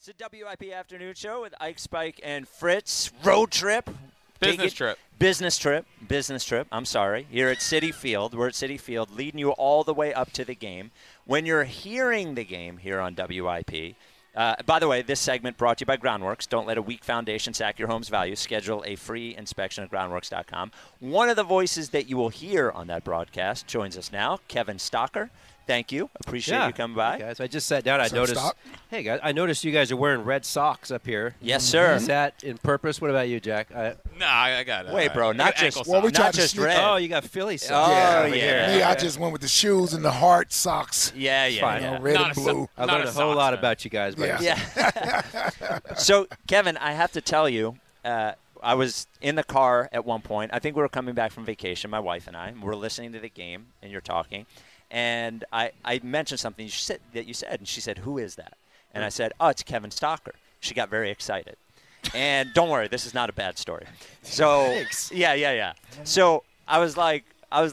It's a WIP afternoon show with Ike, Spike, and Fritz. Road trip. Business trip. Business trip. I'm sorry. Here at Citi Field. We're at Citi Field, leading you all the way up to the game. When you're hearing the game here on WIP, by the way, this segment brought to you by Groundworks. Don't let a weak foundation sack your home's value. Schedule a free inspection at groundworks.com. One of the voices that you will hear on that broadcast joins us now, Kevin Stocker. Thank you. Appreciate you coming by. Hey guys, I just sat down. Hey guys, I noticed you guys are wearing red socks up here. Yes, sir. Is that in purpose? What about you, Jack? No, I got it. Wait, bro, not just red. Oh, you got Philly socks. Oh, Me, I just went with the shoes and the hard socks. Yeah. Red and blue. I learned a whole lot about you guys. Yeah. So, Kevin, I have to tell you, I was in the car at one point. I think we were coming back from vacation, my wife and I. We're listening to the game, and you're talking. And I mentioned something you said, and she said, "Who is that?" And I said, "Oh, it's Kevin Stocker." She got very excited. And don't worry, this is not a bad story. So Thanks. Yeah. So I was like,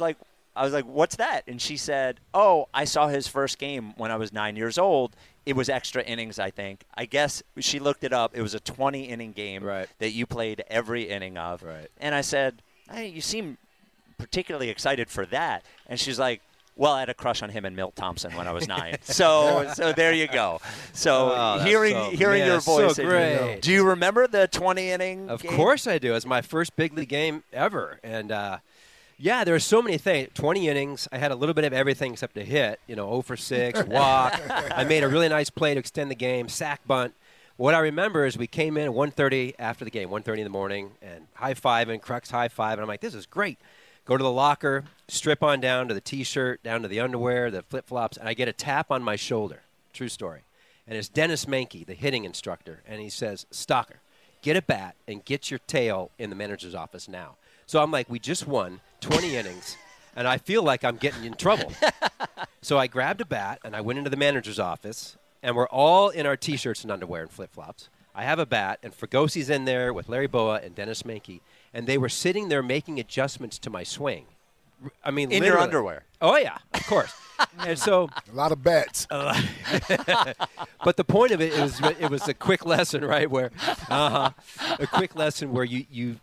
"What's that?" And she said, "Oh, I saw his first game when I was 9 years old. It was extra innings, I think. I guess she looked it up. It was a 20-inning game that you played every inning of." Right. And I said, "Hey, you seem particularly excited for that." And she's like, "Well, I had a crush on him and Milt Thompson when I was 9." So there you go. So hearing your voice. So great. Do you remember the 20-inning Of game? course I do. It was my first big league game ever. And, there were so many things. 20 innings. I had a little bit of everything except a hit. 0 for 6, walk. I made a really nice play to extend the game, sack bunt. What I remember is we came in at 1:30 after the game, 1:30 in the morning, and high-fiving, Crux high-five. And I'm like, this is great. Go to the locker, strip on down to the T-shirt, down to the underwear, the flip-flops, and I get a tap on my shoulder. True story. And it's Dennis Mankey, the hitting instructor, and he says, "Stocker, get a bat and get your tail in the manager's office now." So I'm like, we just won 20 innings, and I feel like I'm getting in trouble. So I grabbed a bat, and I went into the manager's office, and we're all in our T-shirts and underwear and flip-flops. I have a bat, and Fragosi's in there with Larry Boa and Dennis Mankey. And they were sitting there making adjustments to my swing. I mean, in your underwear. Oh, yeah, of course. And so a lot of bets. But the point of it was a quick lesson, right? Where a quick lesson where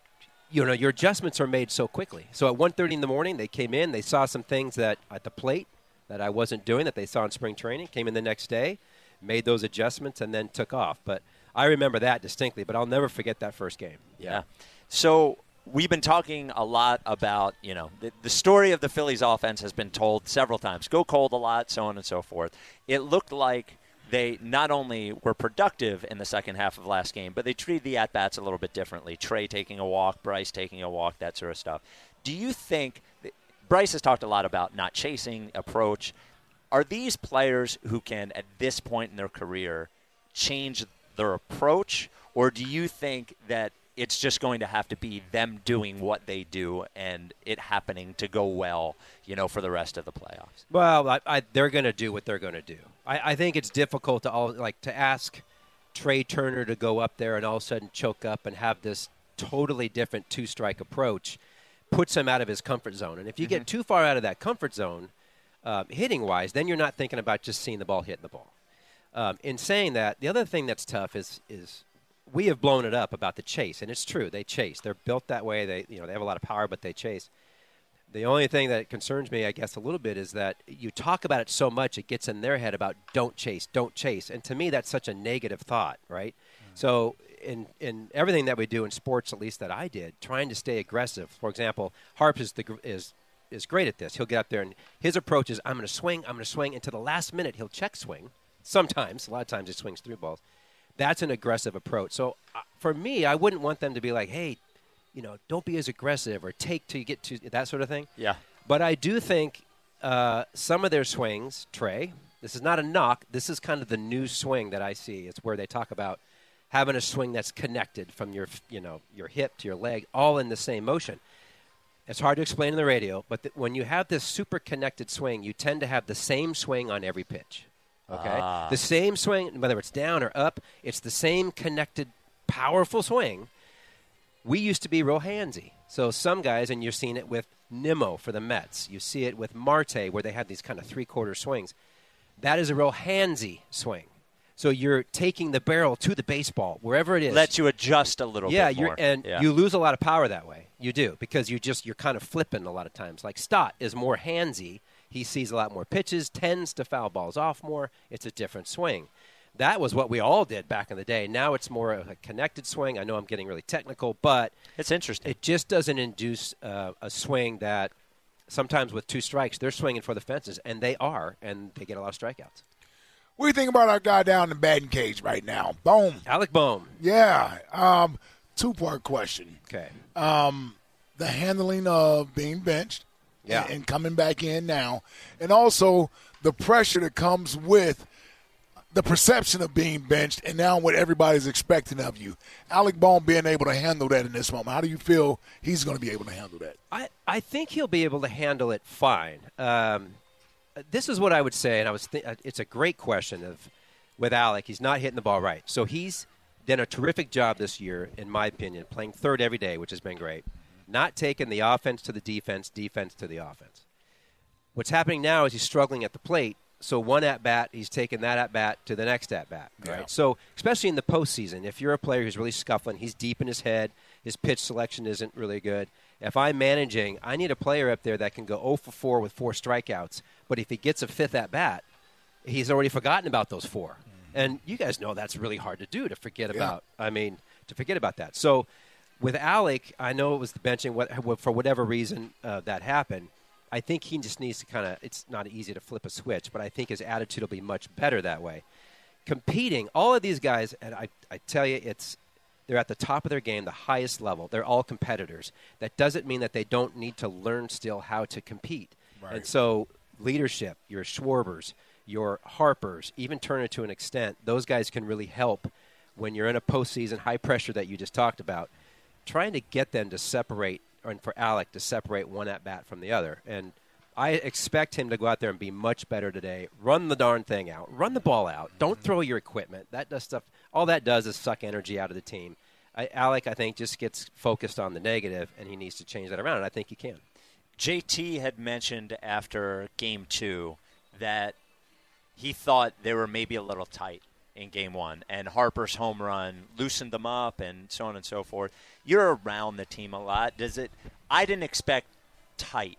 your adjustments are made so quickly. So at 1:30 in the morning, they came in. They saw some things that at the plate that I wasn't doing that they saw in spring training. Came in the next day, made those adjustments, and then took off. But I remember that distinctly. But I'll never forget that first game. Yeah. So we've been talking a lot about, the story of the Phillies offense has been told several times. Go cold a lot, so on and so forth. It looked like they not only were productive in the second half of last game, but they treated the at-bats a little bit differently. Trey taking a walk, Bryce taking a walk, that sort of stuff. Do you think Bryce has talked a lot about not chasing, approach. Are these players who can, at this point in their career, change their approach, or do you think that it's just going to have to be them doing what they do and it happening to go well, for the rest of the playoffs? Well, they're going to do what they're going to do. I think it's difficult to ask Trey Turner to go up there and all of a sudden choke up and have this totally different two-strike approach puts him out of his comfort zone. And if you get too far out of that comfort zone, hitting-wise, then you're not thinking about just seeing the ball hitting the ball. In saying that, the other thing that's tough is we have blown it up about the chase, and it's true. They chase. They're built that way. They have a lot of power, but they chase. The only thing that concerns me, I guess, a little bit is that you talk about it so much, it gets in their head about don't chase. And to me, that's such a negative thought, right? So in everything that we do in sports, at least that I did, trying to stay aggressive. For example, Harp is great at this. He'll get up there, and his approach is, I'm going to swing, and to the last minute, he'll check swing. Sometimes, a lot of times he swings through balls. That's an aggressive approach. So for me, I wouldn't want them to be like, hey, don't be as aggressive or take till you get to that sort of thing. Yeah. But I do think some of their swings, Trey, this is not a knock. This is kind of the new swing that I see. It's where they talk about having a swing that's connected from your hip to your leg, all in the same motion. It's hard to explain in the radio, but when you have this super connected swing, you tend to have the same swing on every pitch. Okay, the same swing, whether it's down or up, it's the same connected, powerful swing. We used to be real handsy. So some guys, and you're seeing it with Nimmo for the Mets. You see it with Marte, where they have these kind of three-quarter swings. That is a real handsy swing. So you're taking the barrel to the baseball, wherever it is. Lets you adjust a little bit more. You lose a lot of power that way. You do, because you're kind of flipping a lot of times. Like Stott is more handsy. He sees a lot more pitches, tends to foul balls off more. It's a different swing. That was what we all did back in the day. Now it's more of a connected swing. I know I'm getting really technical, but it's interesting. It just doesn't induce a swing that sometimes with 2 strikes, they're swinging for the fences, and they get a lot of strikeouts. What do you think about our guy down in the batting cage right now? Bohm. Alec Bohm. Yeah. 2-part question. Okay. The handling of being benched Yeah. and coming back in now, and also the pressure that comes with the perception of being benched and now what everybody's expecting of you. Alec Bohm being able to handle that in this moment. How do you feel he's going to be able to handle that? I think he'll be able to handle it fine. This is what I would say, and it's a great question with Alec. He's not hitting the ball right. So he's done a terrific job this year, in my opinion, playing third every day, which has been great. Not taking the offense to the defense, defense to the offense. What's happening now is he's struggling at the plate. So one at-bat, he's taking that at-bat to the next at-bat. Right? Yeah. So especially in the postseason, if you're a player who's really scuffling, he's deep in his head, his pitch selection isn't really good. If I'm managing, I need a player up there that can go 0 for 4 with 4 strikeouts. But if he gets a 5th at-bat, he's already forgotten about those 4. Mm-hmm. And you guys know that's really hard to do, to forget about. To forget about that. So with Alec, I know it was the benching. For whatever reason that happened, I think he just needs to it's not easy to flip a switch, but I think his attitude will be much better that way. Competing, all of these guys, and I tell you, they're at the top of their game, the highest level. They're all competitors. That doesn't mean that they don't need to learn still how to compete. Right. And so leadership, your Schwarbers, your Harpers, even Turner to an extent, those guys can really help when you're in a postseason high pressure that you just talked about, trying to get them to separate, and for Alec to separate one at-bat from the other. And I expect him to go out there and be much better today. Run the darn thing out. Run the ball out. Don't throw your equipment. That does stuff. All that does is suck energy out of the team. Alec, I think, just gets focused on the negative, and he needs to change that around, and I think he can. JT had mentioned after Game 2 that he thought they were maybe a little tight in Game 1, and Harper's home run loosened them up and so on and so forth. You're around the team a lot. I didn't expect tight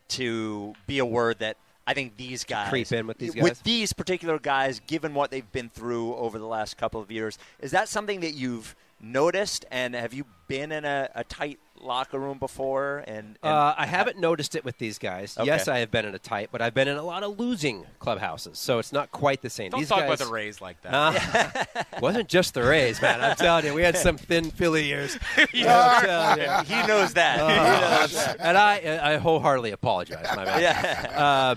to be a word that I think these guys creep in with these guys. With these particular guys, given what they've been through over the last couple of years, is that something that you've noticed? And have you been in a tight locker room before? And I haven't noticed it with these guys. Okay. Yes, I have been in a tight, but I've been in a lot of losing clubhouses, so it's not quite the same. Don't these talk guys, about the Rays like that. It wasn't just the Rays, man. I'm telling you, we had some thin Philly years. he knows that. And I wholeheartedly apologize. My bad. Yeah.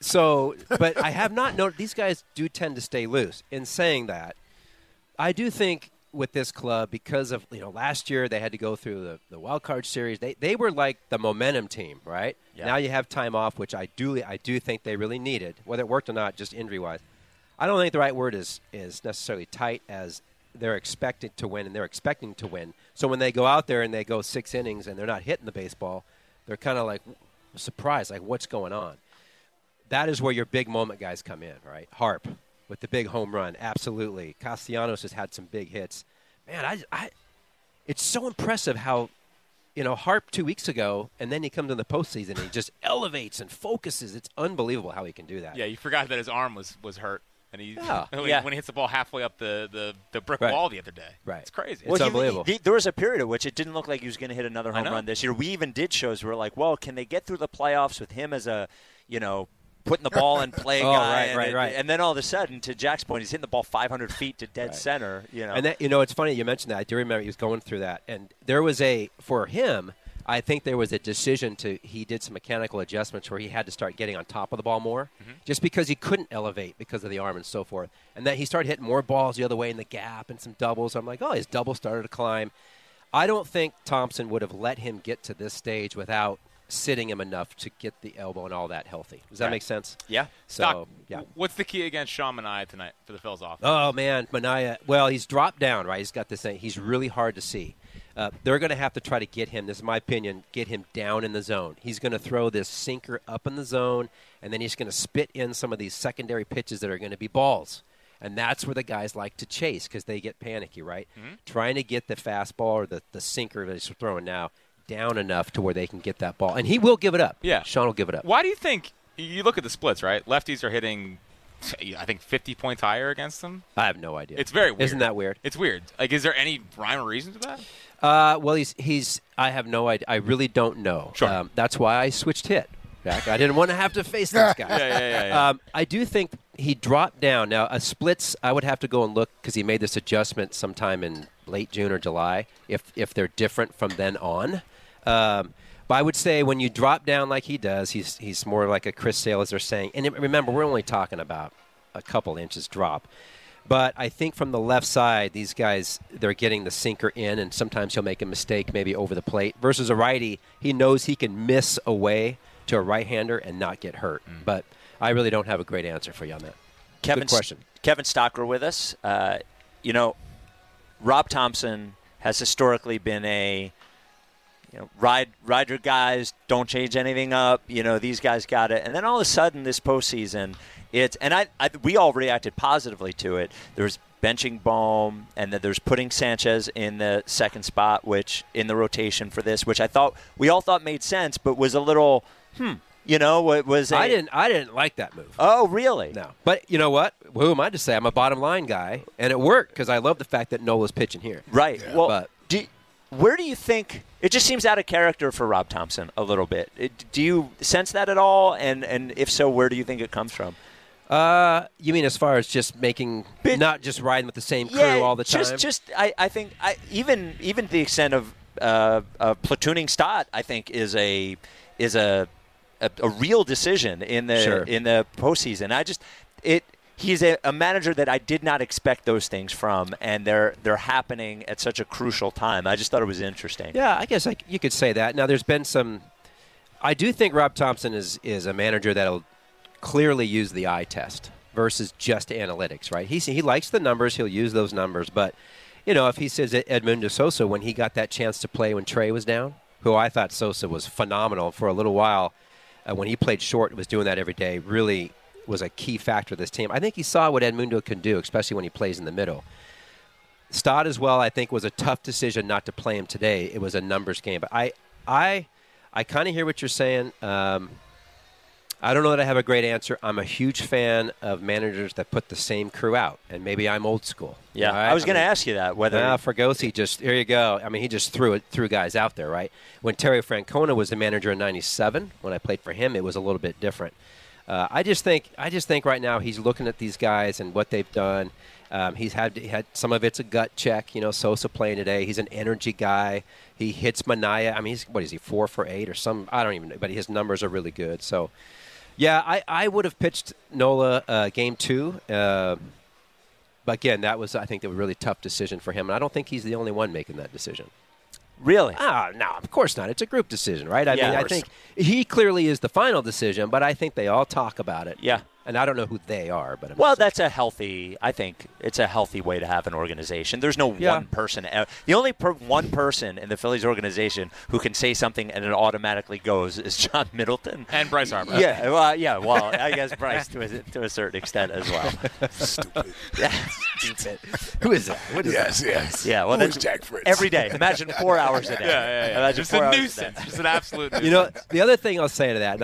But I have not noticed. These guys do tend to stay loose. In saying that, I do think with this club, because of last year they had to go through the wild card series. They were like the momentum team, right? Yeah. Now you have time off, which I do think they really needed, whether it worked or not, just injury wise. I don't think the right word is necessarily tight, as they're expected to win and they're expecting to win. So when they go out there and they go 6 innings and they're not hitting the baseball, they're kind of like surprised, like what's going on. That is where your big moment guys come in, right? Harp with the big home run, absolutely. Castellanos has had some big hits. Man, it's so impressive how, Harp 2 weeks ago, and then he comes in the postseason and he just elevates and focuses. It's unbelievable how he can do that. Yeah, you forgot that his arm was hurt, and when he hits the ball halfway up the brick wall the other day. Right. It's crazy. It's unbelievable. There was a period in which it didn't look like he was going to hit another home run this year. We even did shows where we're like, well, can they get through the playoffs with him as a, putting the ball in play guy? Right. And then all of a sudden, to Jack's point, he's hitting the ball 500 feet to dead center. And that, it's funny you mentioned that. I do remember he was going through that. And there was for him, I think there was a decision he did some mechanical adjustments where he had to start getting on top of the ball more, just because he couldn't elevate because of the arm and so forth. And then he started hitting more balls the other way in the gap and some doubles. I'm like, his double started to climb. I don't think Thompson would have let him get to this stage without sitting him enough to get the elbow and all that healthy. Does that make sense? Yeah. So, Doc, yeah. What's the key against Sean Manaea tonight for the Phil's offense? Oh, man, Manaea. Well, he's dropped down, right? He's got this thing. He's really hard to see. They're going to have to try to get him, this is my opinion, get him down in the zone. He's going to throw this sinker up in the zone, and then he's going to spit in some of these secondary pitches that are going to be balls. And that's where the guys like to chase because they get panicky, right? Mm-hmm. Trying to get the fastball or the sinker that he's throwing now down enough to where they can get that ball. And he will give it up. Yeah. Sean will give it up. Why do you think – you look at the splits, right? Lefties are hitting – I think 50 points higher against them. I have no idea. It's very weird. Isn't that weird? It's weird. Like, is there any rhyme or reason to that? Well, he's. I have no idea. I really don't know. Sure. That's why I switched hit. Jack. I didn't want to have to face this guy. Yeah. I do think he dropped down. Now, a splits, I would have to go and look because he made this adjustment sometime in late June or July. If they're different from then on. But I would say when you drop down like he does, he's more like a Chris Sale, as they're saying. And remember, we're only talking about a couple inches drop. But I think from the left side, these guys, they're getting the sinker in, and sometimes he'll make a mistake maybe over the plate. Versus a righty, he knows he can miss away to a right-hander and not get hurt. But I really don't have a great answer for you on that. Good question. Kevin Stocker with us. Rob Thompson has historically been a ride your guys, don't change anything up. These guys got it. And then all of a sudden this postseason, we all reacted positively to it. There's benching Bohm, and then there's putting Sanchez in the second spot, which in the rotation for this, which we all thought made sense, but was a little, it was. I didn't like that move. Oh, really? No. But you know what? Who am I to say? I'm a bottom line guy, and it worked because I love the fact that Nola's pitching here. Right. Yeah. Well, where do you think it just seems out of character for Rob Thompson a little bit? Do you sense that at all? And if so, where do you think it comes from? You mean as far as just not just riding with the same crew all the time? I think even to the extent of platooning Stott, I think is a real decision in the postseason. He's a manager that I did not expect those things from, and they're happening at such a crucial time. I just thought it was interesting. Yeah, I guess you could say that. Now, there's been some – I do think Rob Thompson is a manager that will clearly use the eye test versus just analytics, right? He likes the numbers. He'll use those numbers. But, if he says Edmundo Sosa, when he got that chance to play when Trey was down, who I thought Sosa was phenomenal for a little while, when he played short, was doing that every day, really – was a key factor of this team. I think he saw what Edmundo can do, especially when he plays in the middle. Stott as well, I think, was a tough decision not to play him today. It was a numbers game. But I kind of hear what you're saying. I don't know that I have a great answer. I'm a huge fan of managers that put the same crew out, and maybe I'm old school. Yeah, right? I was going to ask you that. Fregosi here you go. I mean, he just threw guys out there, right? When Terry Francona was the manager in '97, when I played for him, it was a little bit different. I just think right now he's looking at these guys and what they've done. He's had some of it's a gut check. Sosa playing today. He's an energy guy. He hits Manaea. I mean, what is he, 4 for 8 or some? I don't even know. But his numbers are really good. So, yeah, I would have pitched Nola game 2. But again, I think that was a really tough decision for him. And I don't think he's the only one making that decision. Really? No, of course not. It's a group decision, right? I mean, I think he clearly is the final decision, but I think they all talk about it. Yeah. And I don't know who they are, but that's I think it's a healthy way to have an organization. There's no one person. The only one person in the Phillies organization who can say something and it automatically goes is John Middleton. And Bryce Harper. Yeah, well, I guess Bryce to a certain extent as well. Stupid. Stupid. Who is that? What is that? Yes. Yeah, well, that's Jack Fritz. Every day. Imagine 4 hours a day. Yeah. Just a nuisance. Just an absolute nuisance. The other thing I'll say to that,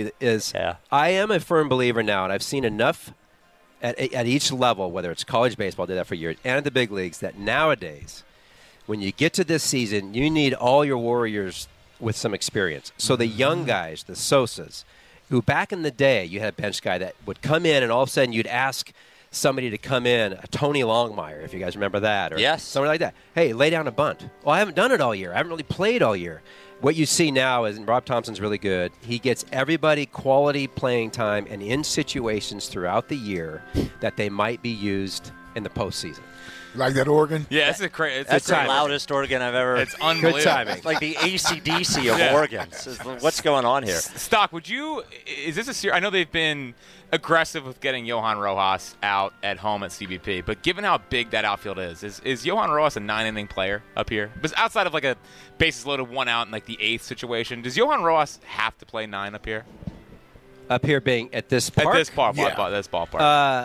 I am a firm believer now, and I've seen enough at each level, whether it's college baseball, did that for years, and at the big leagues, that nowadays, when you get to this season, you need all your warriors with some experience. So the young guys, the Sosas, who back in the day, you had a bench guy that would come in and all of a sudden you'd ask somebody to come in, a Tony Longmire, if you guys remember that, or something like that. Hey, lay down a bunt. Well, I haven't done it all year. I haven't really played all year. What you see now is, and Rob Thompson's really good, he gets everybody quality playing time and in situations throughout the year that they might be used in the postseason. Like that organ? Yeah, that's the loudest organ I've ever. It's unbelievable. Good timing. It's like the AC/DC of organs. What's going on here? Stock, is this I know they've been aggressive with getting Johan Rojas out at home at CBP, but given how big that outfield is Johan Rojas a 9-inning player up here? But outside of like a bases loaded 1 out in like the 8th situation, does Johan Rojas have to play 9 up here? Up here being at this park? At this ballpark. Yeah.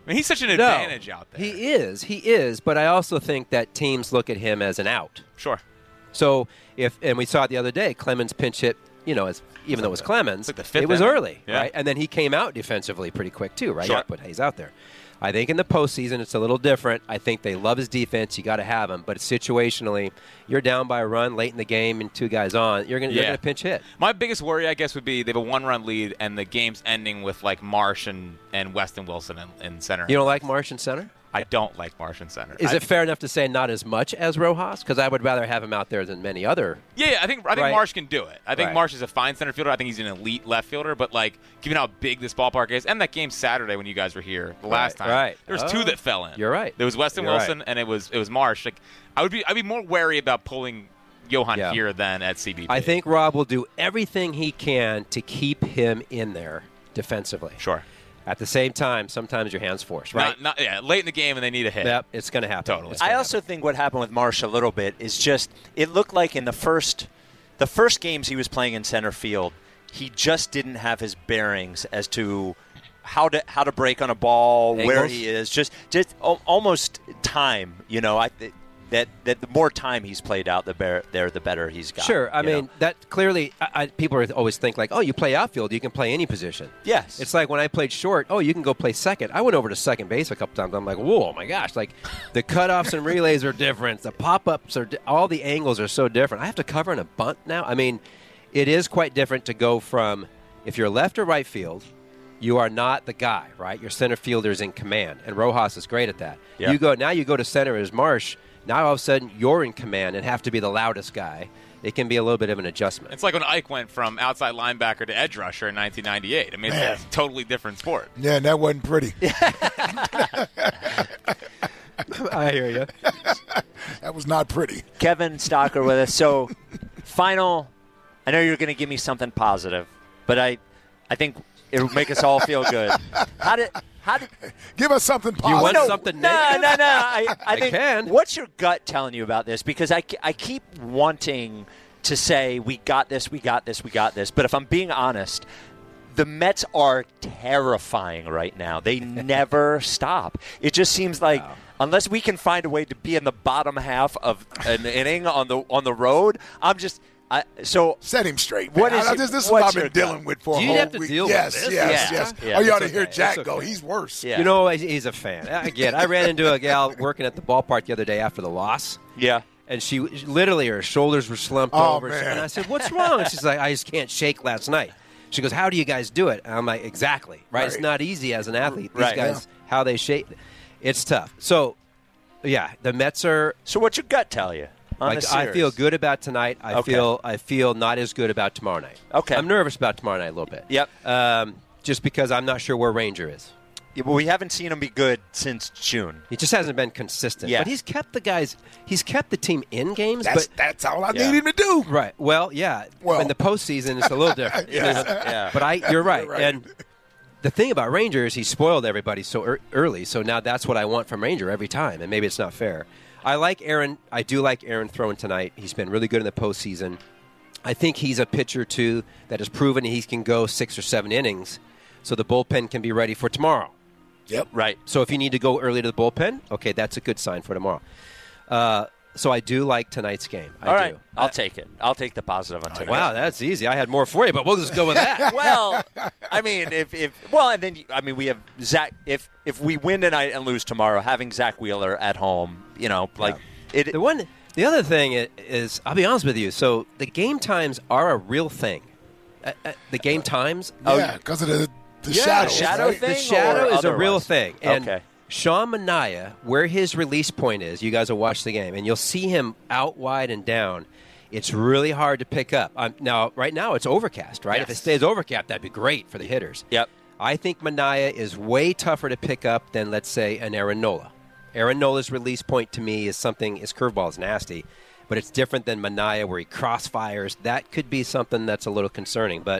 I mean, he's such an advantage out there. He is. But I also think that teams look at him as an out. Sure. So and we saw it the other day, Clemens pinch hit, even though it was Clemens, like the fifth it was inning. early, Yeah. right? And then he came out defensively pretty quick too, right? Sure. Yeah, put Hayes out there. I think in the postseason it's a little different. I think they love his defense. You got to have him, but situationally, you're down by a run late in the game and 2 guys on. You're going to pinch hit. My biggest worry, I guess, would be they have a 1-run lead and the game's ending with like Marsh and Weston Wilson in center. You don't like Marsh in center? I don't like Marsh in center. Is it fair enough to say not as much as Rojas? Because I would rather have him out there than many other. Yeah, I think Right. Marsh can do it. I think Right. Marsh is a fine center fielder. I think he's an elite left fielder. But like, given how big this ballpark is, and that game Saturday when you guys were here the last time, right. there was 2 that fell in. You're right. There was Weston You're Wilson right. and it was Marsh. Like, I'd be more wary about pulling Johan here than at CBP. I think Rob will do everything he can to keep him in there defensively. Sure. At the same time, sometimes your hands forced, right? Not late in the game and they need a hit. Yep, it's going to happen. Totally. It's gonna I also think what happened with Marsh a little bit is just it looked like in the first games he was playing in center field, he just didn't have his bearings as to how to break on a ball, Angles. where he is, just almost time. That the more time he's played out the better he's got. Sure. I you mean, know? that clearly, people always think like, oh, you play outfield, you can play any position. Yes. It's like when I played short, oh, you can go play second. I went over to second base a couple times. I'm like, whoa, my gosh. Like, the cutoffs and relays are different. The pop-ups all the angles are so different. I have to cover in a bunt now. I mean, it is quite different to go from, if you're left or right field, you are not the guy, right? Your center fielder is in command, and Rojas is great at that. Yeah. You go to center as Marsh. Now all of a sudden you're in command and have to be the loudest guy. It can be a little bit of an adjustment. It's like when Ike went from outside linebacker to edge rusher in 1998. I mean, it's a totally different sport. Yeah, and that wasn't pretty. I hear you. That was not pretty. Kevin Stocker with us. So, final. I know you're going to give me something positive, but I think it'll make us all feel good. How did Give us something You positive. want something No. negative? I think. can. What's your gut telling you about this? Because I keep wanting to say we got this. But if I'm being honest, the Mets are terrifying right now. They never stop. It just seems like unless we can find a way to be in the bottom half of an inning on the road, Set him straight. What man. is it- this is what I've what's been your dealing gut? with for a You'd whole have to week. deal with yes, this. Yeah. Yes. Yeah. Oh, you ought It's to hear okay. Jack It's go. okay. He's worse. Yeah. You know, he's a fan. Again, I ran into a gal working at the ballpark the other day after the loss. Yeah. And she literally, her shoulders were slumped Oh, over. man. And I said, what's wrong? And she's like, I just can't shake last night. She goes, how do you guys do it? And I'm like, exactly. Right? It's Right. not easy as an athlete. These Right. guys, how they shake. It's tough. So, yeah, the Mets are. So what's your gut tell you? On Like, the I series? feel good about tonight. I feel not as good about tomorrow night. Okay. I'm nervous about tomorrow night a little bit. Yep. Just because I'm not sure where Ranger is. Yeah, but we haven't seen him be good since June. He just hasn't been consistent. Yeah. But he's kept the team in games. That's all I Yeah. need him to do. Right. Well, yeah. Well. In the postseason, it's a little different. Yeah. But you're right. You're right. And the thing about Ranger is he spoiled everybody so early. So now that's what I want from Ranger every time. And maybe it's not fair. I like Aaron. I do like Aaron throwing tonight. He's been really good in the postseason. I think he's a pitcher, too, that has proven he can go 6 or 7 innings so the bullpen can be ready for tomorrow. Yep. Right. So if you need to go early to the bullpen, okay, that's a good sign for tomorrow. So I do like tonight's game. I All right. do. I'll take it. I'll take the positive on tonight. Wow, that's easy. I had more for you, but we'll just go with that. Well, I mean, we have Zach. If we win tonight and lose tomorrow, having Zach Wheeler at home, The other thing is, I'll be honest with you. So the game times are a real thing. The game times. Yeah, because of the shadow. shadow right? thing? The shadow or is a real otherwise? thing. And Okay. Sean Manaea, where his release point is, you guys will watch the game, and you'll see him out wide and down. It's really hard to pick up. Right now it's overcast, right? Yes. If it stays overcast, that'd be great for the hitters. Yep. I think Manaea is way tougher to pick up than, let's say, an Aaron Nola. Aaron Nola's release point to me is something, his curveball is nasty, but it's different than Manaea where he crossfires. That could be something that's a little concerning. But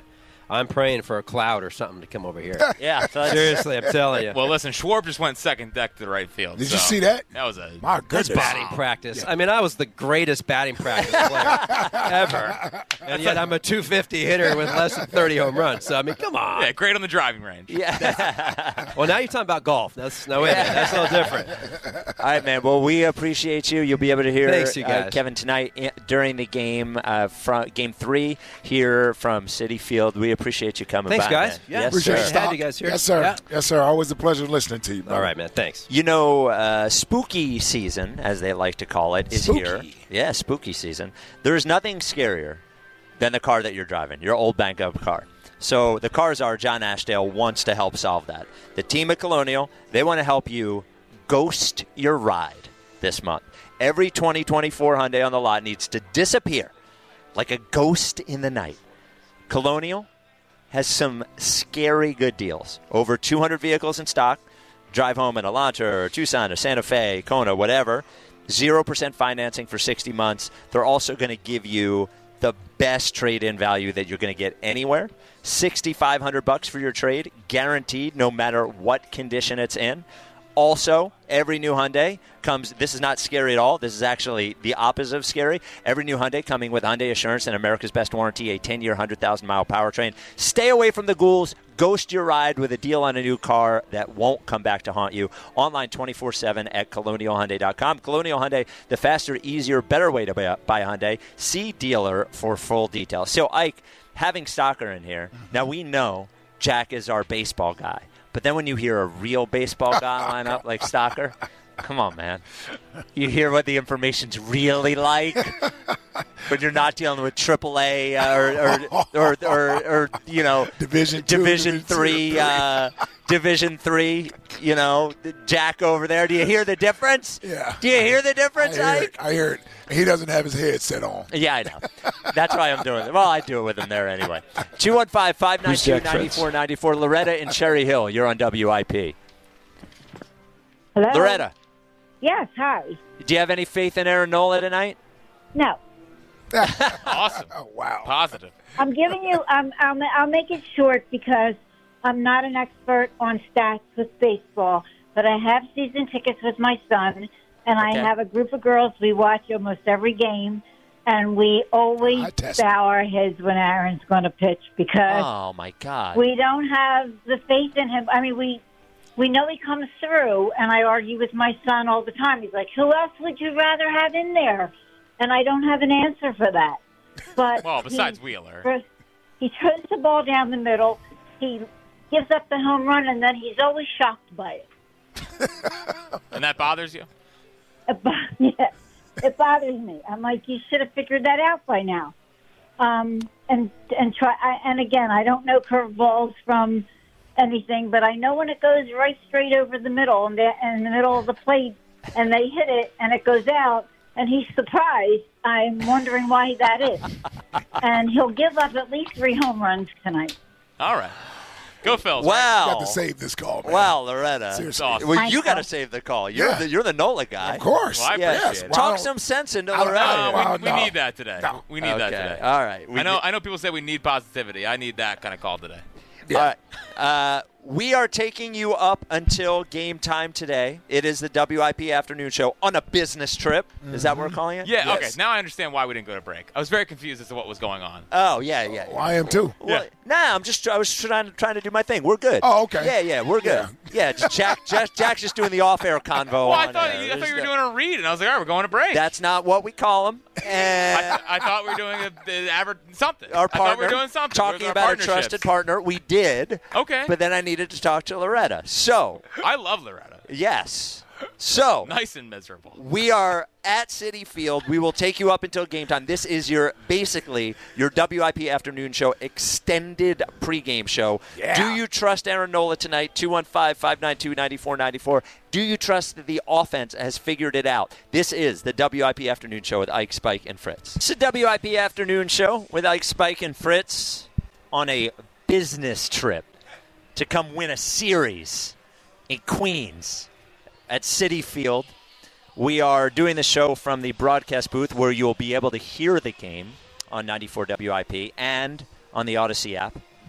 I'm praying for a cloud or something to come over here. Yeah. So Seriously, I'm telling you. Well, listen, Schwarb just went second deck to the right field. Did you see that? That was a My That's goodness. batting practice. I mean, I was the greatest batting practice player ever. And yet I'm a 250 hitter with less than 30 home runs. So, I mean, come on. yeah, great on the driving range. yeah. Well, now you're talking about golf. That's no way. That's a little different. All right, man. Well, we appreciate you. You'll be able to hear Thanks, you guys. Kevin tonight during the game from Game 3 here from Citi Field. We appreciate you coming Thanks, by, guys. man. Yeah, Yes, Appreciate sir. you Had Stock. you guys here. Yes, sir. Yeah. Yes, sir. Always a pleasure listening to you. Bro. All right, man. Thanks. You know, spooky season, as they like to call it, is Spooky. here. Yeah, spooky season. There is nothing scarier than the car that you're driving, your old banged-up car. So the cars are John Ashdale wants to help solve that. The team at Colonial, they want to help you ghost your ride this month. Every 2024 Hyundai on the lot needs to disappear like a ghost in the night. Colonial has some scary good deals. Over 200 vehicles in stock. Drive home in a Elantra or Tucson or Santa Fe, Kona, whatever. 0% financing for 60 months. They're also going to give you the best trade-in value that you're going to get anywhere. $6,500 for your trade, guaranteed no matter what condition it's in. Also, every new Hyundai comes, this is not scary at all. This is actually the opposite of scary. Every new Hyundai coming with Hyundai Assurance and America's Best Warranty, a 10-year, 100,000-mile powertrain. Stay away from the ghouls. Ghost your ride with a deal on a new car that won't come back to haunt you. Online 24/7 at ColonialHyundai.com. Colonial Hyundai, the faster, easier, better way to buy a Hyundai. See dealer for full details. So, Ike, having Stocker in here, now we know Jack is our baseball guy. But then when you hear a real baseball guy line up like Stocker, come on, man. You hear what the information's really like. But you're not dealing with AAA or you know, Division three, you know, Jack over there. Do you hear the difference? Yeah. Do you hear the difference, Ike? I hear it. He doesn't have his headset on. Yeah, I know. That's why I'm doing it. Well, I do it with him there anyway. 215-592-9494. Loretta in Cherry Hill. You're on WIP. Hello? Loretta, Yes, hi. do you have any faith in Aaron Nola tonight? No. Awesome. Oh, wow. Positive. I'm giving you, I'll make it short because I'm not an expert on stats with baseball, but I have season tickets with my son, and Okay. I have a group of girls. We watch almost every game, and we always I test. bow our heads when Aaron's going to pitch because Oh, my God. we don't have the faith in him. I mean, we know he comes through, and I argue with my son all the time. He's like, who else would you rather have in there? And I don't have an answer for that. But Well, besides Wheeler. he throws the ball down the middle. He gives up the home run, and then he's always shocked by it. And that bothers you? Yeah, it bothers me. I'm like, you should have figured that out by now. And again, I don't know curveballs from anything, but I know when it goes right straight over the middle and in the middle of the plate, and they hit it and it goes out, and he's surprised. I'm wondering why that is. And he'll give up at least 3 home runs tonight. All right. Go, Phil. Wow. Got to save this call, man. Wow, Loretta. Seriously. Awesome. Well, I you got to know. save the call. You're Yeah. the Nola guy. Of course. Well, I Yeah. appreciate it. Wow. Talk some sense into I don't Loretta. know. No, Wow, we no. need that today. No. We need that today. All right. I know people say we need positivity. I need that kind of call today. All right. We are taking you up until game time today. It is the WIP afternoon show on a business trip. Is that what we're calling it? Yeah, Yes. okay. Now I understand why we didn't go to break. I was very confused as to what was going on. Oh, yeah. Oh, I am too. Well, Yeah. I was trying to do my thing. We're good. Oh, okay. Yeah, we're good. Yeah, Jack's just doing the off-air convo. Well, I on thought air. you were There's doing a read, and I was like, all right, we're going to break. That's not what we call them. And I thought we were doing something. our I thought partner, we were doing something. talking Our about a partnerships. trusted partner, we did. Okay. But then I needed to talk to Loretta. So, I love Loretta. yes. So, Nice and miserable. we are at Citi Field. We will take you up until game time. This is basically your WIP afternoon show, extended pregame show. Yeah. Do you trust Aaron Nola tonight? 215-592-9494. Do you trust that the offense has figured it out? This is the WIP afternoon show with Ike, Spike, and Fritz. It's the WIP afternoon show with Ike, Spike, and Fritz on a business trip to come win a series in Queens at Citi Field. We are doing the show from the broadcast booth where you'll be able to hear the game on 94 WIP and on the Odyssey app.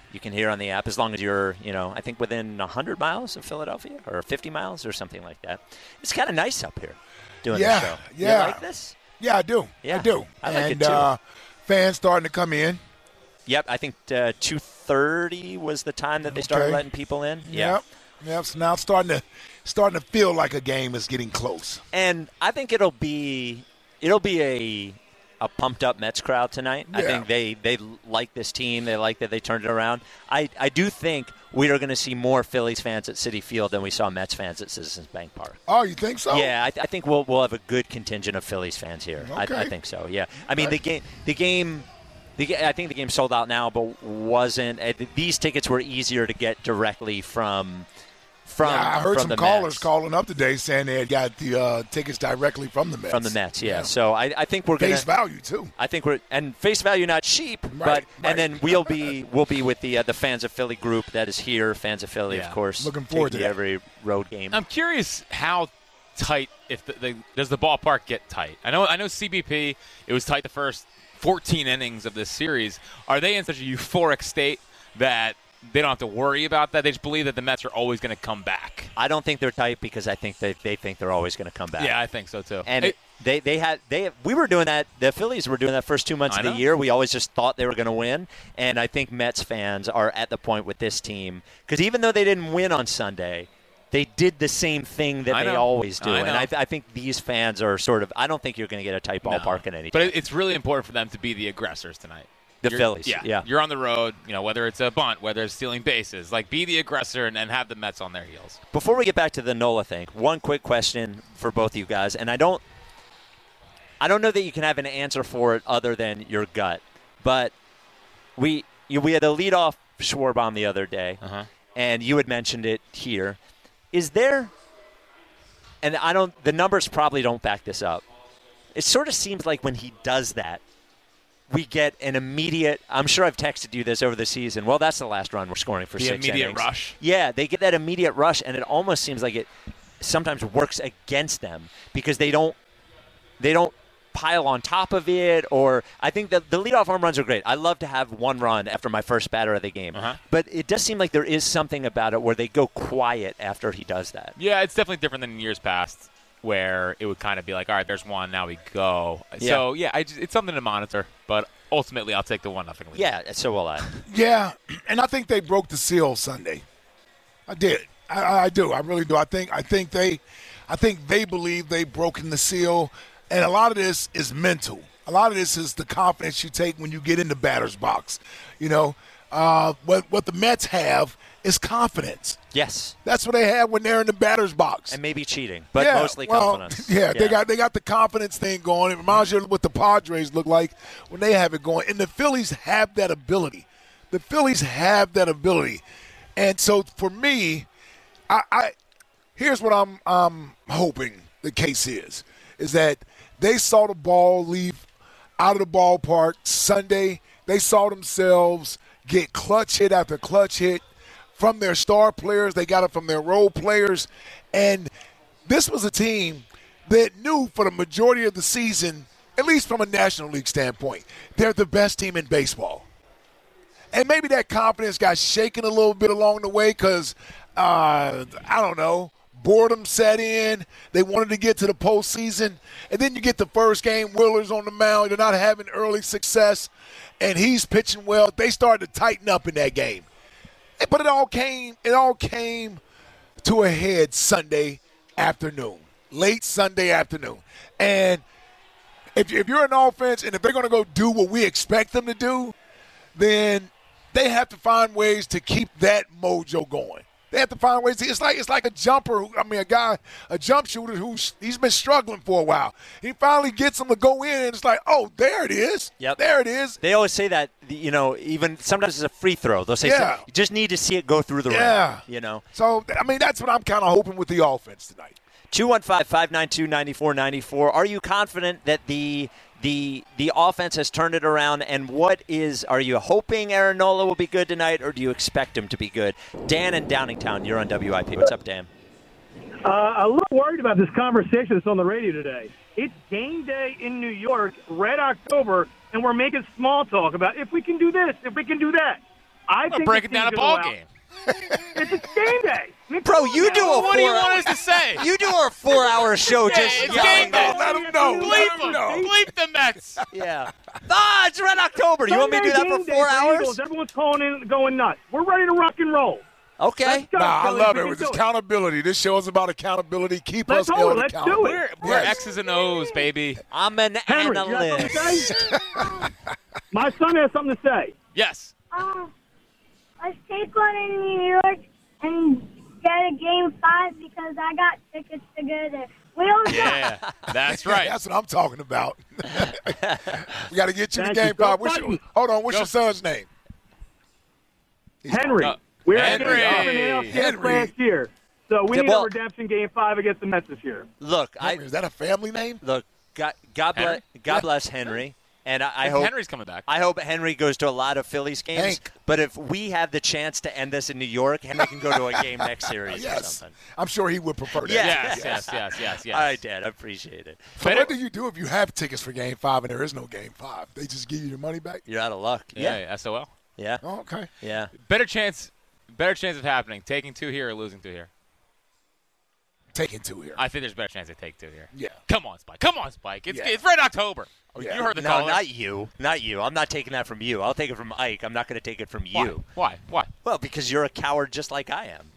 You can hear on the app as long as you're, I think within 100 miles of Philadelphia or 50 miles or something like that. It's kind of nice up here doing the show. Yeah. You like this? Yeah, I do. Yeah, I do. I like it too. Fans starting to come in. Yep, I think 2:30 was the time that they started letting people in. Yeah. Yep. So now it's starting to feel like a game is getting close. And I think it'll be a pumped up Mets crowd tonight. Yeah. I think they like this team. They like that they turned it around. I do think we are going to see more Phillies fans at Citi Field than we saw Mets fans at Citizens Bank Park. Oh, you think so? Yeah, I think we'll have a good contingent of Phillies fans here. Okay. I think so. Yeah. I mean the game. I think the game's sold out now, but wasn't. These tickets were easier to get directly from. I heard some callers Mets. calling up today saying they had got the tickets directly from the Mets. From the Mets, yeah. So I think we're going to face value too. I think and face value not cheap, Right. And then we'll be with the Fans of Philly group that is here. Fans of Philly, of course. Looking forward to that. Every road game. I'm curious how tight does the ballpark get tight? I know CBP. It was tight the first 14 innings of this series. Are they in such a euphoric state that they don't have to worry about that? They just believe that the Mets are always going to come back. I don't think they're tight because I think they think they're always going to come back. Yeah, I think so too. And we were doing that. The Phillies were doing that first 2 months of the year. We always just thought they were going to win. And I think Mets fans are at the point with this team because even though they didn't win on Sunday, they did the same thing that they always do. And I think these fans are sort of. I don't think you're going to get a tight ballpark in any. But it's really important for them to be the aggressors tonight. The Phillies, yeah. You're on the road, whether it's a bunt, whether it's stealing bases. Like, be the aggressor and have the Mets on their heels. Before we get back to the Nola thing, one quick question for both of you guys, and I don't know that you can have an answer for it other than your gut, but we had a leadoff Schwarber the other day, and you had mentioned it here. Is there, and the numbers probably don't back this up, it sort of seems like when he does that, we get an immediate – I'm sure I've texted you this over the season. Well, that's the last run we're scoring for 6 innings. The immediate rush. Yeah, they get that immediate rush, and it almost seems like it sometimes works against them because they don't pile on top of it. Or I think that the leadoff home runs are great. I love to have one run after my first batter of the game. But it does seem like there is something about it where they go quiet after he does that. Yeah, it's definitely different than in years past, where it would kind of be like, all right, there's one, now we go. Yeah. So, it's something to monitor, but ultimately I'll take the 1-0 lead. Yeah, so will I. Yeah, and I think they broke the seal Sunday. I did. I do. I really do. I think they believe they've broken the seal, and a lot of this is mental. A lot of this is the confidence you take when you get in the batter's box. What the Mets have is confidence. Yes. That's what they have when they're in the batter's box. And maybe cheating, but mostly confidence. Yeah, they got the confidence thing going. It reminds you of what the Padres look like when they have it going. And the Phillies have that ability. And so for me, I here's what I'm hoping the case is that they saw the ball leave out of the ballpark Sunday. They saw themselves get clutch hit after clutch hit from their star players. They got it from their role players. And this was a team that knew for the majority of the season, at least from a National League standpoint, they're the best team in baseball. And maybe that confidence got shaken a little bit along the way because, I don't know, boredom set in. They wanted to get to the postseason. And then you get the first game, Willer's on the mound. They're not having early success, and he's pitching well. They started to tighten up in that game. But it all came to a head Sunday afternoon, late Sunday afternoon. And if you're an offense and if they're going to go do what we expect them to do, then they have to find ways to keep that mojo going. They have to find ways. It's like a jumper. A jump shooter he's been struggling for a while. He finally gets him to go in, and it's like, oh, there it is. Yep. There it is. They always say that, even sometimes it's a free throw. They'll say, you just need to see it go through the rim. So, that's what I'm kind of hoping with the offense tonight. 215-592-9494. Are you confident that the offense has turned it around, and are you hoping Aaron Nola will be good tonight, or do you expect him to be good? Dan in Downingtown, you're on WIP. What's up, Dan? A little worried about this conversation that's on the radio today. It's game day in New York, Red October, and we're making small talk about if we can do this, if we can do that. I think breaking down a ball game. It's a game day. Bro, you do a What do you want us to say? You do a 4-hour show Yeah, just it's yelling game day. at- Let him know. Bleep Let him them. know. Bleep the Mets. Yeah. It's Red October. You want me to do that for Sunday 4 game day hours? Eagles. Everyone's calling in, going nuts. We're ready to rock and roll. Okay. Let's go, Nah, I Phillies. love We it. can It's do it. accountability. This show is about accountability. Keep Let's us hold held it. Let's do accountable. it. We're Yes. X's and O's, baby. I'm an Henry, you have analyst. something to say? My son has something to say. Yes. Let's take one in New York and get a Game 5 because I got tickets to go there. Wheels Yeah, that's right. That's what I'm talking about. We got to get you to Thank game you. Go 5. Titans. Hold on. What's Go. your son's name? Henry. No. We're Henry. at the ALCS Henry. last year. So we Yeah, need well- a redemption Game 5 against the Mets this year. Look, Is that a family name? God Henry? bless Henry, and I If hope Henry's coming back. I hope Henry goes to a lot of Phillies games. Hank. But if we have the chance to end this in New York, Henry can go to a game next series or Yes. something. I'm sure he would prefer that. Yeah. Yes. All right, Dad, I appreciate it. So what do you do if you have tickets for game 5 and there is no game 5? They just give you your money back? You're out of luck. Yeah, SOL. Yeah. Oh, okay. Yeah. Better chance of happening. Taking 2 here or losing 2 here. Taking 2 here. I think there's a better chance they take 2 here. Yeah. Come on, Spike. Yeah. It's Red October. Yeah. You heard the No, caller. not you. Not you. I'm not taking that from you. I'll take it from Ike. I'm not going to take it from you. Why? Well, because you're a coward just like I am.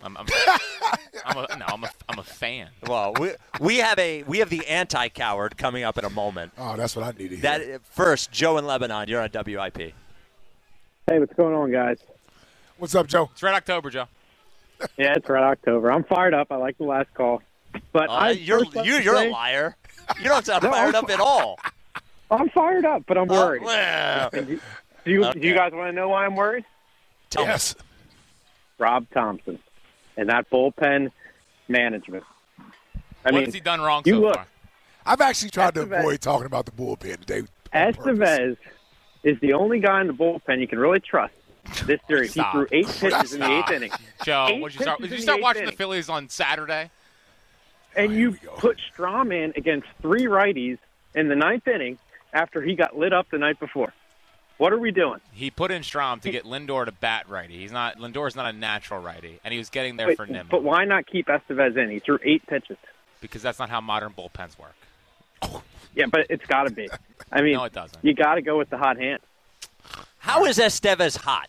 I'm a fan. Well, we have the anti-coward coming up in a moment. Oh, that's what I need to hear. That first, Joe in Lebanon. You're on WIP. Hey, what's going on, guys? What's up, Joe? It's Red October, Joe. Yeah, it's Red October. I'm fired up. I like the last call. But You're a liar. You don't sound fired up at all. I'm fired up, but I'm worried. Well, Do you guys want to know why I'm worried? Yes. Rob Thompson and that bullpen management. What has he done wrong you so look, far? I've actually tried to Estevez. avoid talking about the bullpen today. on purpose. Estevez is the only guy in the bullpen you can really trust this series. Stop. He threw 8 pitches in the 8th inning. Joe, 8 did you pitches in start the watching 8th the Phillies on Saturday? And you we go. put Strom in against 3 righties in the 9th inning after he got lit up the night before. What are we doing? He put in Strom to get Lindor to bat righty. Lindor's not a natural righty, and he was getting there for Nimmo. But why not keep Estevez in? He threw 8 pitches. Because that's not how modern bullpens work. Yeah, but it's got to be. I mean, No, it doesn't. You got to go with the hot hand. how is Estevez hot?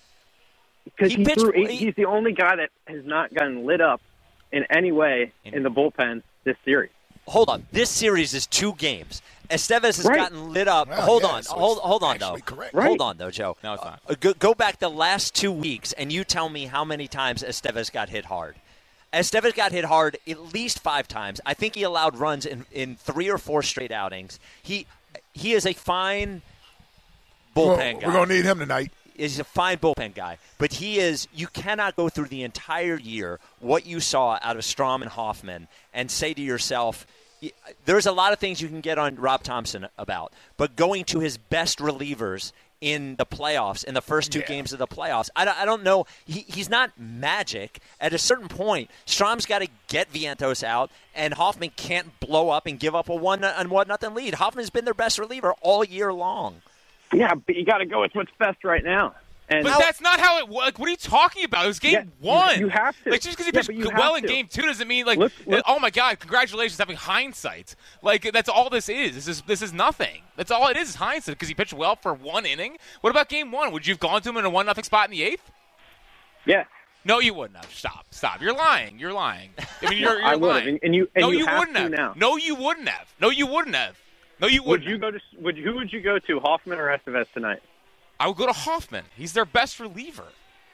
Because He he pitched- threw 8. he- He's the only guy that has not gotten lit up in any way in the bullpen this series. Hold on. This series is 2 games. Estevez has Right. gotten lit up. Well, hold yeah, on. so Hold on, it's though. actually correct. Right. Hold on, though, Joe. No, it's not. Go back the last 2 weeks, and you tell me how many times Estevez got hit hard. Estevez got hit hard at least 5 times. I think he allowed runs in 3 or 4 straight outings. He is a fine bullpen guy. We're going to need him tonight. Is a fine bullpen guy, but you cannot go through the entire year what you saw out of Strom and Hoffman and say to yourself, there's a lot of things you can get on Rob Thompson about, but going to his best relievers in the playoffs, in the first 2 games of the playoffs, I don't know. He's not magic. At a certain point, Strom's got to get Vientos out, and Hoffman can't blow up and give up a 1-0 lead. Hoffman's been their best reliever all year long. Yeah, but you got to go with what's best right now. And But that's not how it works. What are you talking about? It was game Yeah, 1. you have to. Like, just because he Yeah, pitched but you well have in to. game 2 doesn't mean, like, Look. oh, my God, congratulations having hindsight. Like, that's all this is. This is nothing. That's all it is hindsight because he pitched well for 1 inning. What about game 1? Would you have gone to him in a 1-0 spot in the 8th? yeah, No, you wouldn't have. Stop. You're lying. I mean, you're I would lying. have. And you have wouldn't to have. now. No, you wouldn't have. No, you wouldn't have. Who would you go to, Hoffman or Estevez tonight? I would go to Hoffman. He's their best reliever.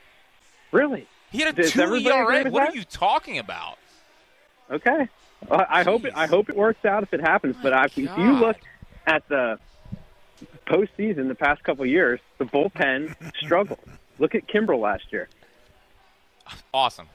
Really? He had a Does 2 everybody agree ERA. with What that? are you talking about? Okay. I hope it works out if it happens. But if you God. look at the postseason the past couple of years, the bullpen struggled. Look at Kimbrel last year. Awesome.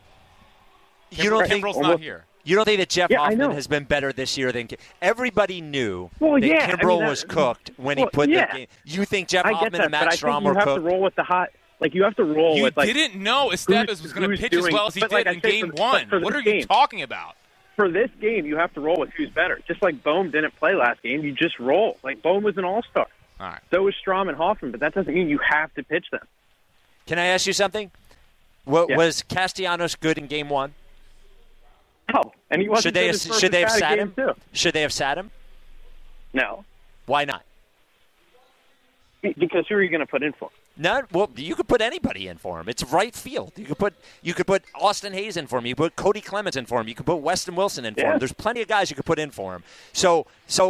You don't think Kimbrel's not here. You don't think that Jeff Yeah, I Hoffman know. has been better this year than everybody knew Well, that yeah, I Kimbrel mean, was cooked when he well, put yeah. the game. You think Jeff I get Hoffman that, and but I Matt think Strom you were have to cooked? roll with the hot. Like you have to roll You with like didn't know Estevez was going to who's pitch as doing- well as he but did like I in said, game for 1. this What are you game. talking about? for this game. You have to roll with who's better. Just like Bohm didn't play last game, you just roll. Like Bohm was an all-star. All right. So was Strom and Hoffman, but that doesn't mean you have to pitch them. Can I ask you something? Yeah. Was Castellanos good in Game 1? No, and he wasn't. Should they have sat him? Too. Should they have sat him? No, Why not? because who are you going to put in for? Well, you could put anybody in for him. It's right field. You could put Austin Hayes in for him. You could put Cody Clemens in for him. You could put Weston Wilson in for him. There's plenty of guys you could put in for him. So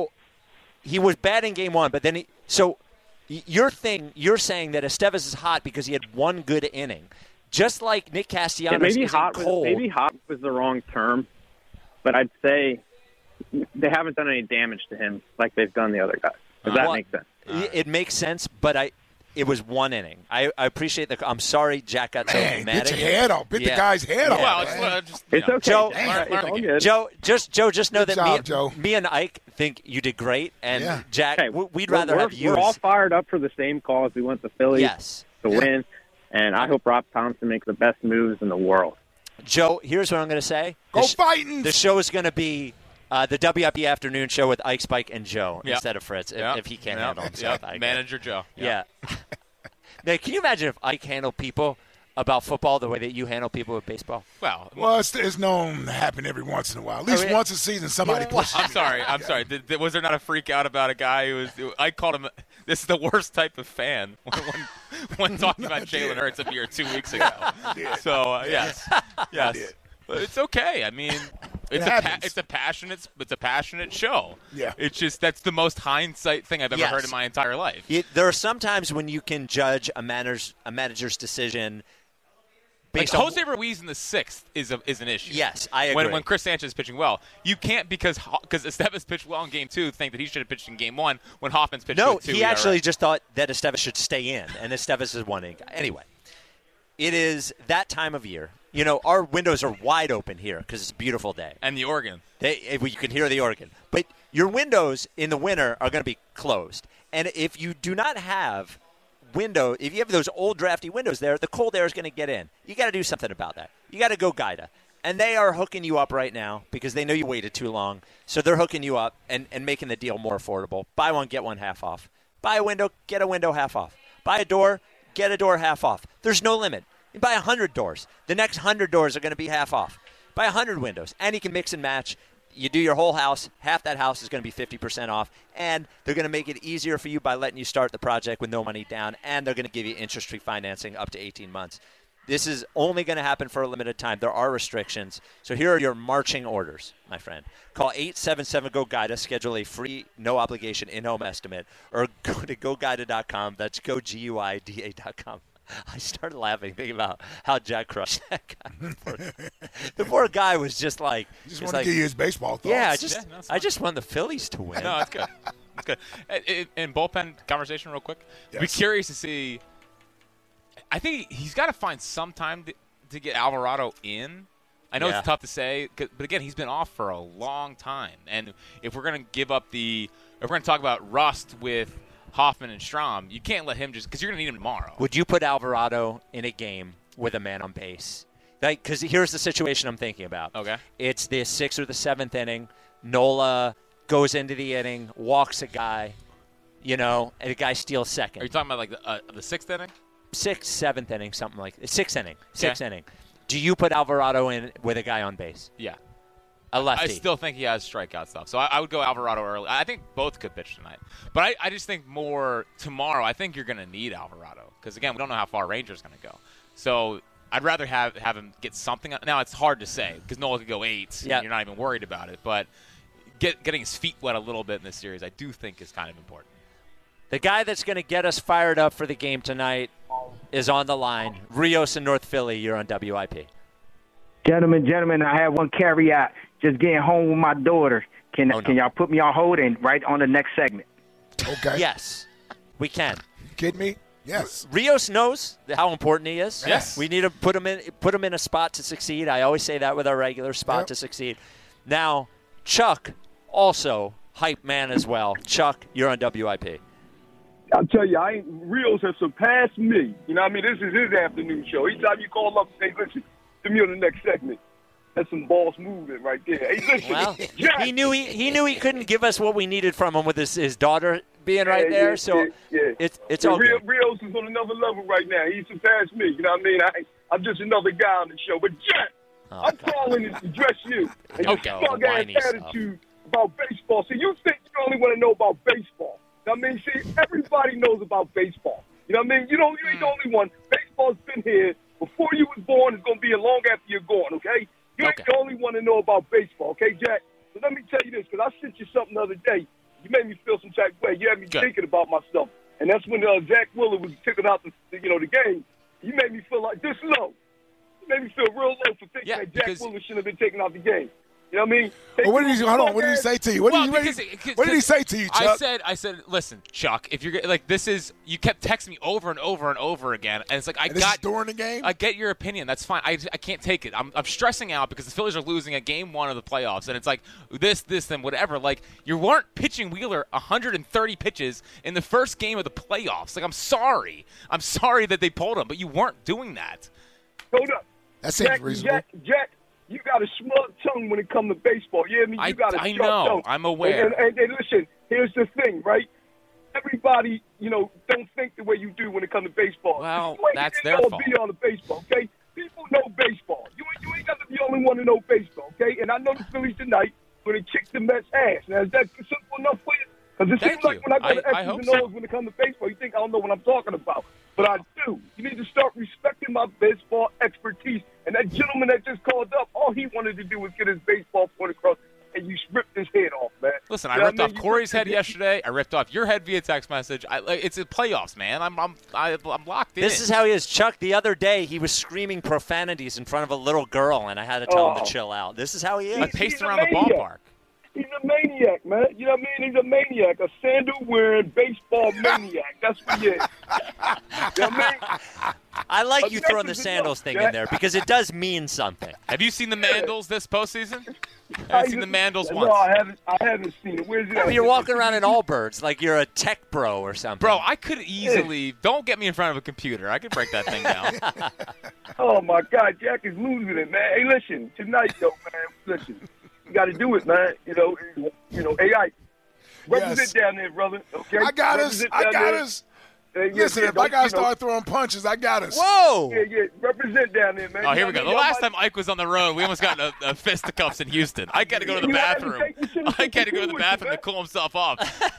he was bad in Game 1, but then you're saying that Estevez is hot because he had one good inning, just like Nick Castellanos. Maybe isn't cold. maybe hot was the wrong term, but I'd say they haven't done any damage to him like they've done the other guys. Does that make sense? It makes sense, but it was one inning. I appreciate I'm sorry Jack got so mad. Get your head off. Bit the guy's head off. Well, It's okay. Joe, It's all good. Joe, just know Good that job, me and Ike think you did great, and Jack, Hey, we'd rather have you. We're all fired up for the same cause. We want the Phillies to win, and I hope Rob Thompson makes the best moves in the world. Joe, here's what I'm going to say. Go fighting! The show is going to be the WIP afternoon show with Ike, Spike, and Joe instead of Fritz, if he can't handle himself. Manager Joe. Yeah. Now, can you imagine if Ike handled people about football the way that you handle people with baseball? Well, it's known to happen every once in a while. At least once a season, somebody pushes. I'm sorry. Was there not a freak out about a guy I called him? This is the worst type of fan when talking about Jalen Hurts a year 2 weeks ago. So yes. But it's okay. I mean, it's a passionate show. Yeah. It's just that's the most hindsight thing I've ever heard in my entire life. There are some times when you can judge a manager's decision based Jose Ruiz in the 6th is an issue. Yes, I agree. When Chris Sanchez is pitching well, you can't because Estevez pitched well in Game 2 think that he should have pitched in Game 1 when Hoffman's pitched No, good 2. he actually just thought that Estevez should stay in, and Estevez is one inning. Anyway, it is that time of year. You know, our windows are wide open here because it's a beautiful day. And the organ. You can hear the organ. But your windows in the winter are going to be closed. And if you do not have if you have those old drafty windows there, the cold air is going to get in. You got to do something about that. You got to go Guida. And they are hooking you up right now because they know you waited too long. So they're hooking you up and making the deal more affordable. Buy one, get one half off. Buy a window, get a window half off. Buy a door, get a door half off. There's no limit. You buy 100 doors. The next 100 doors are going to be half off. Buy 100 windows. And you can mix and match. You do your whole house. Half that house is going to be 50% off. And they're going to make it easier for you by letting you start the project with no money down. And they're going to give you interest-free financing up to 18 months. This is only going to happen for a limited time. There are restrictions. So here are your marching orders, my friend. Call 877-GO-GUIDA. Schedule a free, no-obligation in-home estimate. Or go to GoGuida.com. That's GoGuida.com. I started laughing thinking about how Jack crushed that guy. The poor guy was just like... Just want to give you his baseball thoughts. Yeah, I just want the Phillies to win. No, that's good. That's good. In bullpen conversation real quick, yes. Be curious to see... I think he's got to find some time to get Alvarado in. I know it's tough to say, but again, he's been off for a long time. And if we're going to if we're going to talk about rust with Hoffman and Strahm, you can't let him because you're going to need him tomorrow. Would you put Alvarado in a game with a man on base? Because here's the situation I'm thinking about. Okay. It's the 6th or the 7th inning. Nola goes into the inning, walks a guy, and the guy steals second. Are you talking about like the 6th inning? 6th, 7th inning, something like that. 6th inning. 6th inning. Do you put Alvarado in with a guy on base? Yeah. A lefty. I still think he has strikeout stuff. So I would go Alvarado early. I think both could pitch tonight. But I just think more tomorrow, I think you're going to need Alvarado. Because, again, we don't know how far Ranger's going to go. So I'd rather have him get something. Now, it's hard to say because Nola could go 8. And you're not even worried about it. But getting his feet wet a little bit in this series, I do think is kind of important. The guy that's going to get us fired up for the game tonight is on the line. Rios in North Philly, you're on WIP. Gentlemen, I have one caveat. Just getting home with my daughter. Can y'all put me on hold and right on the next segment? Okay. Yes, we can. You kidding me? Yes. Rios knows how important he is. Yes. We need to put him in a spot to succeed. I always say that with our regular spot to succeed. Now, Chuck, also hype man as well. Chuck, you're on WIP. I'll tell you, Rios has surpassed me. You know what I mean? This is his afternoon show. Each time you call up and say, listen to me on the next segment. That's some balls movement right there. Hey, listen. Well, he knew he couldn't give us what we needed from him with his daughter being right there. So it's all good. Rios is on another level right now. He surpassed me. You know what I mean? I'm just another guy on the show. But Jet, I'm calling to address you. And your smug-ass attitude about baseball. See, you think you only want to know about baseball. You know what I mean? See, everybody knows about baseball. You know what I mean? You ain't the only one. Baseball's been here before you was born. It's going to be here long after you're gone, okay? You ain't the only one to know about baseball, okay, Jack? So let me tell you this, because I sent you something the other day. You made me feel some type of way. You had me thinking about myself. And that's when Zach Wheeler was kicking out the game. You made me feel like this low. You made me feel real low for thinking that Jack Wheeler shouldn't have been taken out the game. You know what I mean? Well, what did he say to you? What did he say to you, Chuck? I said, listen, Chuck, if you're like this is you kept texting me over and over and over again, and it's like this is during the game. I get your opinion. That's fine. I can't take it. I'm stressing out because the Phillies are losing at Game 1 of the playoffs, and it's like this, and whatever. Like you weren't pitching Wheeler 130 pitches in the first game of the playoffs. Like I'm sorry that they pulled him, but you weren't doing that. Hold up. That seems reasonable. Jack. You got a smug tongue when it comes to baseball. You hear me? You got a sharp tongue. I'm aware. And listen, here's the thing, right? Everybody, don't think the way you do when it comes to baseball. Well, that's their fault. Be on the baseball, okay? People know baseball. You ain't got to be the only one to know baseball, okay? And I know the Phillies tonight going to kick the Mets' ass. Now, is that simple enough for you? Because it seems like when I go to X's and O's when it comes to baseball, you think I don't know what I'm talking about. But I do. You need to start respecting my baseball expertise. And that gentleman that just called up, all he wanted to do was get his baseball point across, and you ripped his head off, man. Listen, I ripped off Corey's head yesterday. I ripped off your head via text message. It's the playoffs, man. I'm locked in. This is how he is. Chuck, the other day, he was screaming profanities in front of a little girl, and I had to tell him to chill out. This is how he is. I paced around the ballpark. He's a maniac, man. You know what I mean? He's a maniac, a sandal-wearing baseball maniac. That's what he is. You know what I mean? I like you throwing the sandals thing in there because it does mean something. Have you seen the Mandals this postseason? I haven't seen the Mandals once. No, I haven't seen it. Where's it at? You're walking around in Allbirds like you're a tech bro or something. Bro, I could easily – don't get me in front of a computer. I could break that thing down. Oh, my God. Jack is losing it, man. Hey, listen, tonight, though, man, listen. You got to do it, man. AI. Represent down there, brother. Okay. I got us. Listen, if I got to start throwing punches, I got us. Whoa. Yeah. Represent down there, man. Oh, here we go. The last time Ike was on the road, we almost got a fisticuffs in Houston. I got to go to the bathroom. Ike had to go to the bathroom to cool himself off.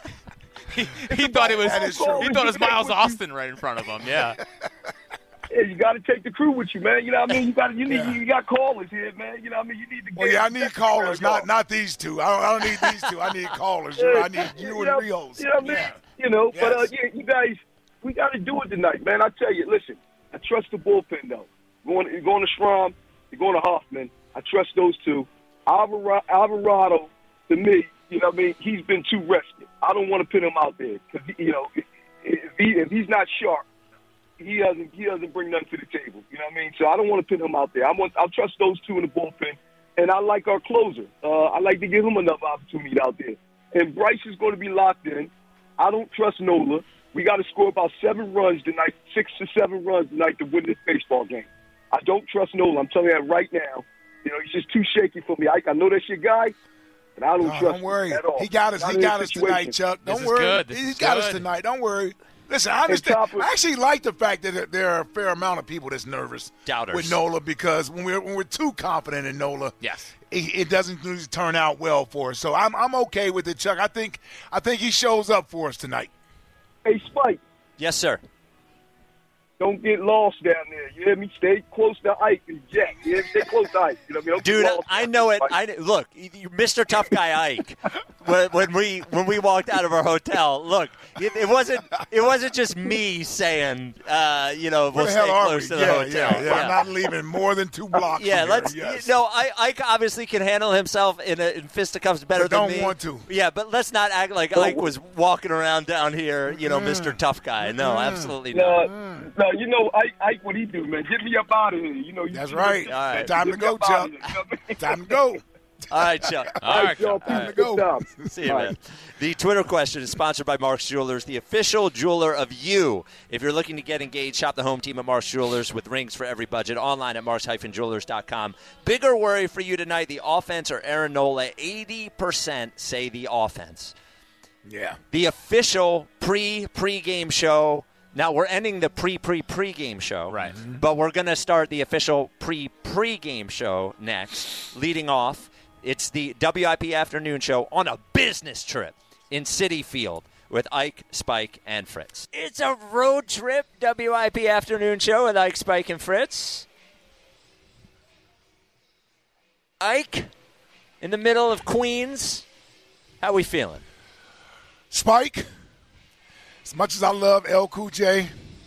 He thought it was. He thought it was Miles Austin right in front of him. Yeah. Yeah, you got to take the crew with you, man. You know what I mean? You got callers here, man. You know what I mean? You need to get. Well, yeah, I need callers, not these two. I don't need these two. I need callers. I need you and Rios. You know what I mean? But you guys, we got to do it tonight, man. I tell you, listen, I trust the bullpen though. You're going to Schramm, you're going to Hoffman. I trust those two. Alvarado, to me, you know what I mean? He's been too rested. I don't want to put him out there because if he's not sharp. He doesn't bring nothing to the table. You know what I mean? So I don't want to put him out there. I'll trust those two in the bullpen. And I like our closer. I like to give him another opportunity out there. And Bryce is going to be locked in. I don't trust Nola. We got to score about 7 runs tonight, 6 to 7 runs tonight to win this baseball game. I don't trust Nola. I'm telling you that right now. He's just too shaky for me. I know that's your guy, but I don't trust don't worry. him at all. He got us. He got us tonight, Chuck. Don't worry. He's got us tonight. Don't worry. Listen, I understand. I actually like the fact that there are a fair amount of people that's nervous with Nola because when we're too confident in Nola, it doesn't usually turn out well for us. So I'm okay with it, Chuck. I think he shows up for us tonight. Hey, Spike. Yes, sir. Don't get lost down there. You hear me? Stay close to Ike and Jack. You hear me? Stay close to Ike. You know what I mean? Dude, I know it. Look, Mr. Tough Guy Ike. when we walked out of our hotel, look, it wasn't just me saying, we'll stay close to the hotel. Yeah. I'm not leaving more than 2 blocks. Yeah, Ike obviously can handle himself in fisticuffs better than me. Don't want to. Yeah, but let's not act like Ike was walking around down here, Mr. Tough Guy. No, absolutely not. No, Ike, what he do, man? Get me up out of here. That's right. All right. Time to go, Chuck. Time to go. All right, Chuck. All right, Chuck. Time to go. See you, man. The Twitter question is sponsored by Mark's Jewelers, the official jeweler of you. If you're looking to get engaged, shop the home team at Mark's Jewelers with rings for every budget. Online at marks-jewelers.com. Bigger worry for you tonight, the offense or Aaron Nola. 80% say the offense. Yeah. The official pre-game show. Now, we're ending the pre-game show. Right. But we're going to start the official pre-game show next. Leading off, it's the WIP Afternoon Show on a business trip in Citi Field with Ike, Spike, and Fritz. It's a road trip WIP Afternoon Show with Ike, Spike, and Fritz. Ike, in the middle of Queens, how we feeling? Spike, as much as I love El Cool J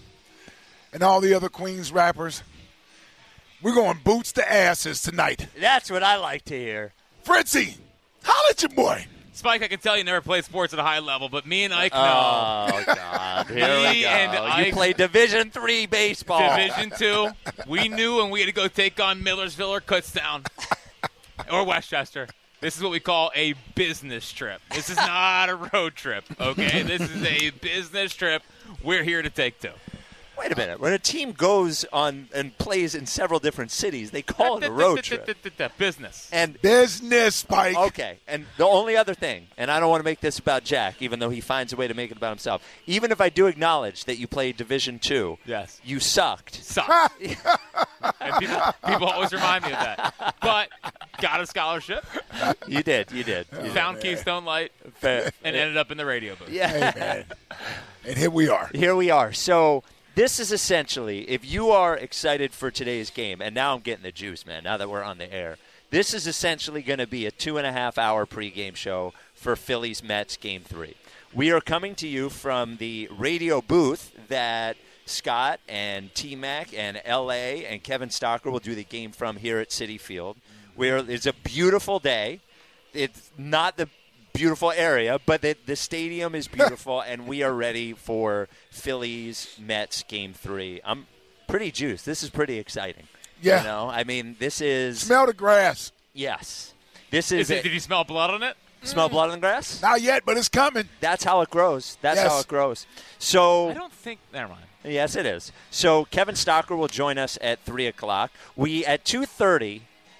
and all the other Queens rappers, we're going boots to asses tonight. That's what I like to hear. Fritzy, holla at your boy. Spike, I can tell you never played sports at a high level, but me and Ike know. Oh, God. Here we Me go. and You Ike- play Division III baseball. Division II. We knew when we had to go take on Millersville or Kutztown or Westchester. This is what we call a business trip. This is not a road trip, okay? This is a business trip we're here to take to. Wait a minute. When a team goes on and plays in several different cities, they call it a road trip. Business. And Business, Spike. okay, and the only other thing, and I don't want to make this about Jack, even though he finds a way to make it about himself. Even if I do acknowledge that you played Division II, Yes. you sucked. Sucks. And people always remind me of that. But got a scholarship, You did. found Keystone Light, Fair. and ended up in the radio booth. Yeah. Hey, man. And here we are. Here we are. So this is essentially, if you are excited for today's game, and now I'm getting the juice, man, now that we're on the air, this is essentially going to be a 2.5-hour pregame show for Phillies Mets Game 3. We are coming to you from the radio booth that Scott and T-Mac and L.A. and Kevin Stocker will do the game from here at Citi Field. It's a beautiful day. It's not the beautiful area, but the stadium is beautiful, and we are ready for Phillies Mets Game 3. I'm pretty juiced. This is pretty exciting. Yeah. You know, I mean, this is Smell the grass. yes. This is Did you smell blood on it? smell blood on the grass. Not yet, but it's coming. That's how it grows. That's Yes. how it grows. So I don't think. Never mind. yes, it is. So Kevin Stocker will join us at 3:00. We at 2:30.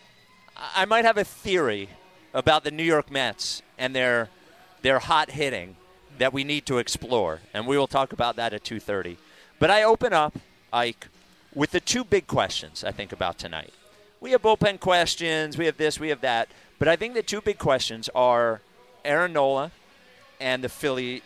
I might have a theory about the New York Mets and their hot hitting that we need to explore, and we will talk about that at 2:30. But I open up, Ike, with the two big questions I think about tonight. We have bullpen questions, we have this, we have that, but I think the two big questions are Aaron Nola and the Phillies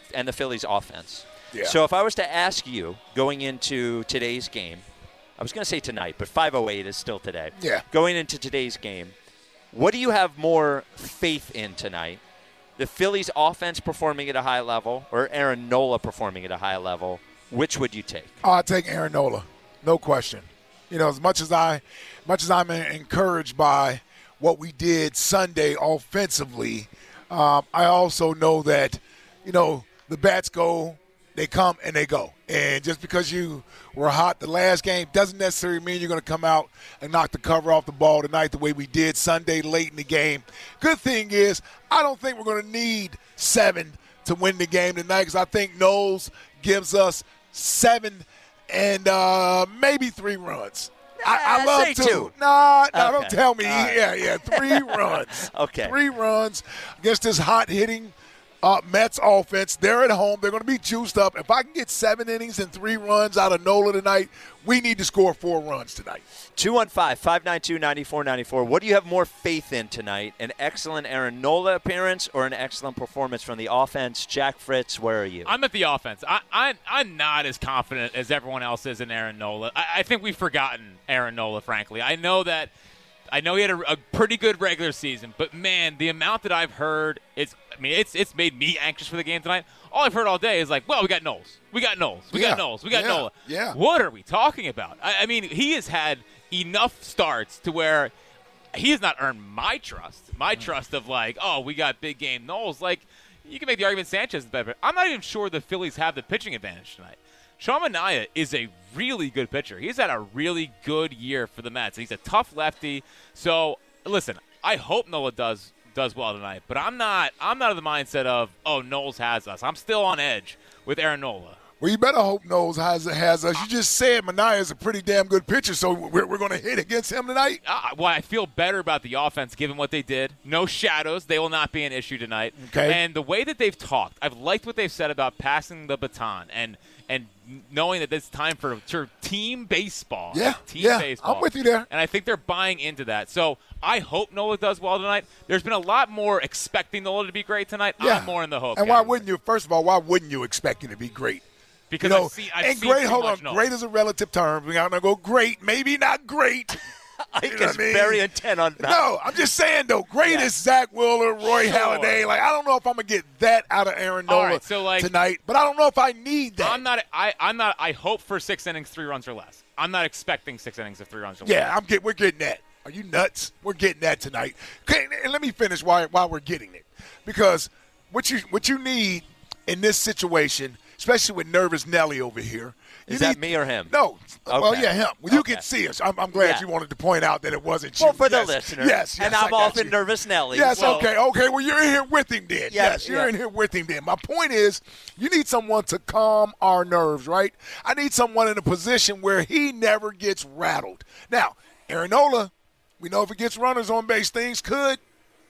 offense. Yeah. So if I was to ask you going into today's game, I was going to say tonight, but 5:08 is still today. Yeah. Going into today's game, what do you have more faith in tonight? The Phillies offense performing at a high level or Aaron Nola performing at a high level? Which would you take? I'll take Aaron Nola, no question. You know, as much as I'm encouraged by what we did Sunday offensively, I also know that, you know, the bats go, they come and they go. And just because you were hot the last game doesn't necessarily mean you're going to come out and knock the cover off the ball tonight the way we did Sunday late in the game. Good thing is, I don't think we're going to need 7 to win the game tonight because I think Knowles gives us 7 and maybe 3 runs. I love say 2. two. No, Okay. don't tell me. All right. Yeah, 3 runs. Okay. 3 runs against this hot-hitting Mets offense. They're at home. They're going to be juiced up. If I can get 7 innings and 3 runs out of Nola tonight, we need to score 4 runs tonight. 215-592-9494. What do you have more faith in tonight? An excellent Aaron Nola appearance or an excellent performance from the offense? Jack Fritz, where are you? I'm at the offense. I'm not as confident as everyone else is in Aaron Nola. I think we've forgotten Aaron Nola, frankly. I know he had a pretty good regular season, but man, the amount that I've heard, it's made me anxious for the game tonight. All I've heard all day is like, well, we got Knowles. We got Nola. Yeah. What are we talking about? I mean, he has had enough starts to where he has not earned my trust. My trust of like, oh, we got big game Knowles. Like, you can make the argument Sanchez is better. I'm not even sure the Phillies have the pitching advantage tonight. Sean Manaea is a really good pitcher. He's had a really good year for the Mets. He's a tough lefty. So, listen, I hope Nola does well tonight, but I'm not of the mindset of, oh, Knowles has us. I'm still on edge with Aaron Nola. Well, you better hope Knowles has us. You just said Minaya is a pretty damn good pitcher, so we're going to hit against him tonight? Well, I feel better about the offense given what they did. No shadows. They will not be an issue tonight. Okay. And the way that they've talked, I've liked what they've said about passing the baton and knowing that it's time for team baseball. Yeah, team yeah, baseball. I'm with you there. And I think they're buying into that. So I hope Nola does well tonight. There's been a lot more expecting Nola to be great tonight. Yeah. I'm more in the hope. And why wouldn't you? First of all, why wouldn't you expect him to be great? Because I've seen great. too Hold much on, Nola. great is a relative term. We're going to go great, maybe not great. Ike is very intent on that. No, I'm just saying though. Great is Zach Wheeler, Roy Halladay. Like, I don't know if I'm gonna get that out of Aaron Nola tonight, but I don't know if I need that. I'm not. I hope for 6 innings, 3 runs or less. I'm not expecting 6 innings of 3 runs or less. Yeah, we're getting that. Are you nuts? We're getting that tonight. Okay, and let me finish while we're getting it, because what you need in this situation, especially with nervous Nelly over here. Is that me or him? No. Okay. Well, yeah, him. Well, you can see us. I'm glad you wanted to point out that it wasn't you. Well, for yes. the listener. Yes. And I I'm got often you. nervous Nelly. Yes, Well, okay. Well, you're in here with him then. Yeah, yes, you're in here with him then. My point is, you need someone to calm our nerves, right? I need someone in a position where he never gets rattled. Now, Aaron Nola, we know if he gets runners on base, things could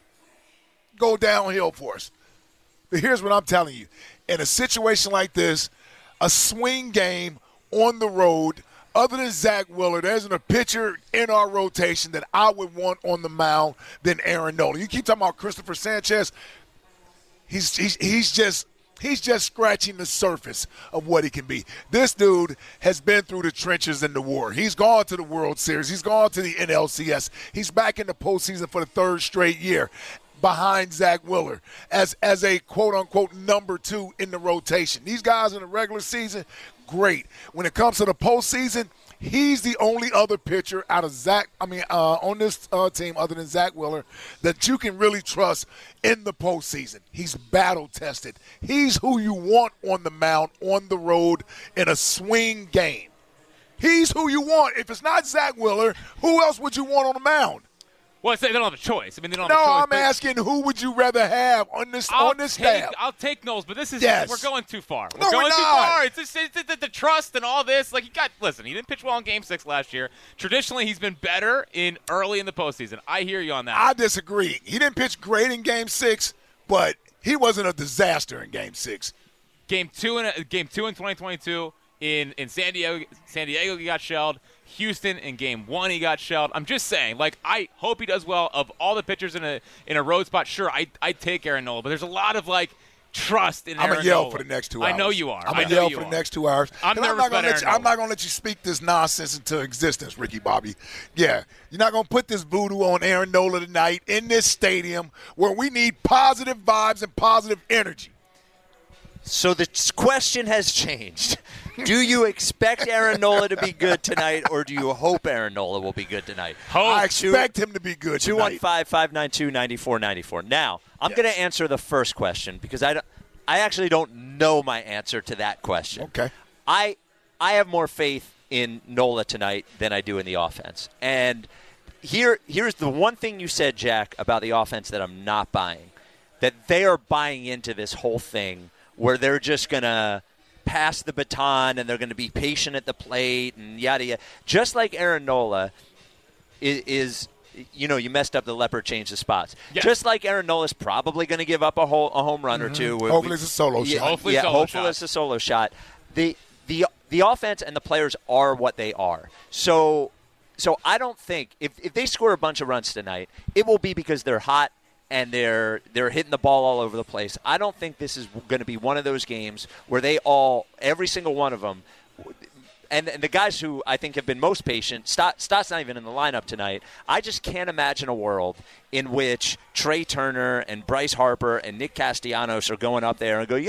go downhill for us. But here's what I'm telling you. In a situation like this, a swing game on the road, other than Zach Wheeler, there isn't a pitcher in our rotation that I would want on the mound than Aaron Nola. You keep talking about Christopher Sanchez. He's just scratching the surface of what he can be. This dude has been through the trenches in the war. He's gone to the World Series. He's gone to the NLCS. He's back in the postseason for the 3rd straight year behind Zach Wheeler as a quote-unquote number 2 in the rotation. These guys in the regular season, great. When it comes to the postseason, he's the only other pitcher out of on this team other than Zach Wheeler that you can really trust in the postseason. He's battle-tested. He's who you want on the mound, on the road, in a swing game. He's who you want. If it's not Zach Wheeler, who else would you want on the mound? Well, they don't have a choice. I mean, they don't have a choice. No, I'm asking who would you rather have on this staff? I'll take Knowles, but this is we're going too far. No, we're going too not. far. It's the trust and all this. Like listen, he didn't pitch well in Game 6 last year. Traditionally, he's been better early in the postseason. I hear you on that. I disagree. He didn't pitch great in Game 6, but he wasn't a disaster in Game 6. Game 2 in 2022 in San Diego, he got shelled. Houston in Game 1 he got shelled. I'm just saying, I hope he does well. Of all the pitchers in a road spot, sure, I'd take Aaron Nola, but there's a lot of trust in Aaron Nola. I'm going to yell for the next 2 hours. I know you are. I'm going to yell for the next 2 hours. I'm not going to let you speak this nonsense into existence, Ricky Bobby. Yeah, you're not going to put this voodoo on Aaron Nola tonight in this stadium where we need positive vibes and positive energy. So the question has changed. Do you expect Aaron Nola to be good tonight, or do you hope Aaron Nola will be good tonight? I expect him to be good tonight. 215-592-9494. Now, I'm going to answer the first question because I actually don't know my answer to that question. Okay. I have more faith in Nola tonight than I do in the offense. And here's the one thing you said, Jack, about the offense that I'm not buying, that they are buying into this whole thing where they're just going to pass the baton and they're going to be patient at the plate and yada yada. Just like Aaron Nola is you messed up the leopard, changed the spots. Yes. Just like Aaron Nola's probably going to give up a home run or two. Hopefully it's a solo shot. Hopefully it's a solo shot. The offense and the players are what they are. So I don't think if they score a bunch of runs tonight, it will be because they're hot and they're hitting the ball all over the place. I don't think this is going to be one of those games where every single one of them, and the guys who I think have been most patient, Stott's not even in the lineup tonight. I just can't imagine a world in which Trey Turner and Bryce Harper and Nick Castellanos are going up there and go,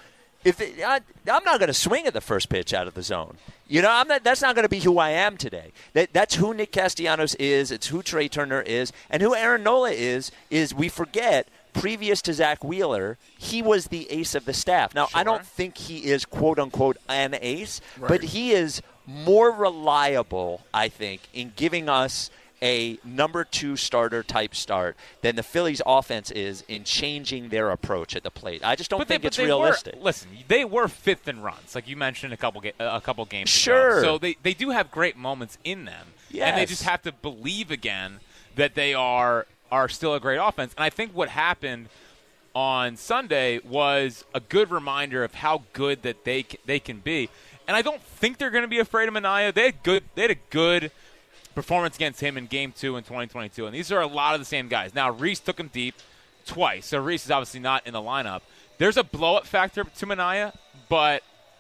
I'm not going to swing at the first pitch out of the zone. That's not going to be who I am today. That's who Nick Castellanos is. It's who Trey Turner is. And who Aaron Nola is we forget, previous to Zach Wheeler, he was the ace of the staff. Now, Sure. I don't think he is, quote-unquote, an ace, but he is more reliable, I think, in giving us a number 2 starter type start than the Phillies offense is in changing their approach at the plate. I just don't think it's realistic. Listen, they were 5th in runs, like you mentioned a couple games sure. ago. So they do have great moments in them. Yes. And they just have to believe again that they are still a great offense. And I think what happened on Sunday was a good reminder of how good that they can be. And I don't think they're going to be afraid of Minaya. They had a good performance against him in Game 2 in 2022. And these are a lot of the same guys. Now, Rhys took him deep twice, so Rhys is obviously not in the lineup. There's a blow-up factor to Minaya, but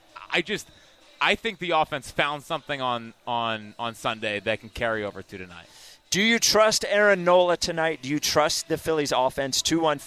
I think the offense found something on Sunday that can carry over to tonight. Do you trust Aaron Nola tonight? Do you trust the Phillies offense?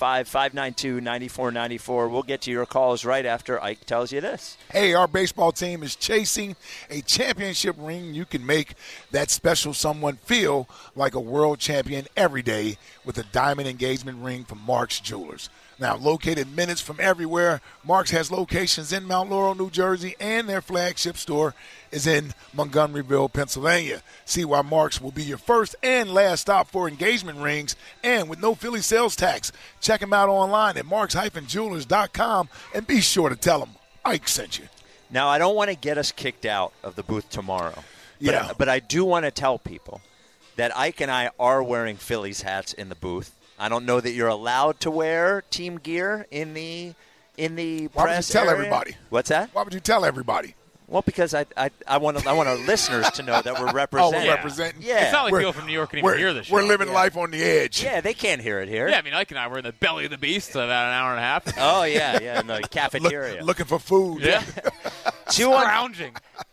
215-592-9494. We'll get to your calls right after Ike tells you this. Hey, our baseball team is chasing a championship ring. You can make that special someone feel like a world champion every day with a diamond engagement ring from Mark's Jewelers. Now, located minutes from everywhere, Mark's has locations in Mount Laurel, New Jersey, and their flagship store is in Montgomeryville, Pennsylvania. See why Mark's will be your first and last stop for engagement rings and with no Philly sales tax. Check them out online at marks-jewelers.com and be sure to tell them Ike sent you. Now, I don't want to get us kicked out of the booth tomorrow, Yeah. but I do want to tell people that Ike and I are wearing Phillies hats in the booth. I don't know that you're allowed to wear team gear in the press Why would you tell area. everybody? What's that? Why would you tell everybody? Well, because I want our listeners to know that we're representing. We're representing. Yeah. It's not like people from New York can even hear the show. We're living life on the edge. Yeah, they can't hear it here. Yeah, I mean, Ike and I were in the belly of the beast for about an hour and a half. Oh, yeah, in the cafeteria. Looking for food. Yeah. Scrounging.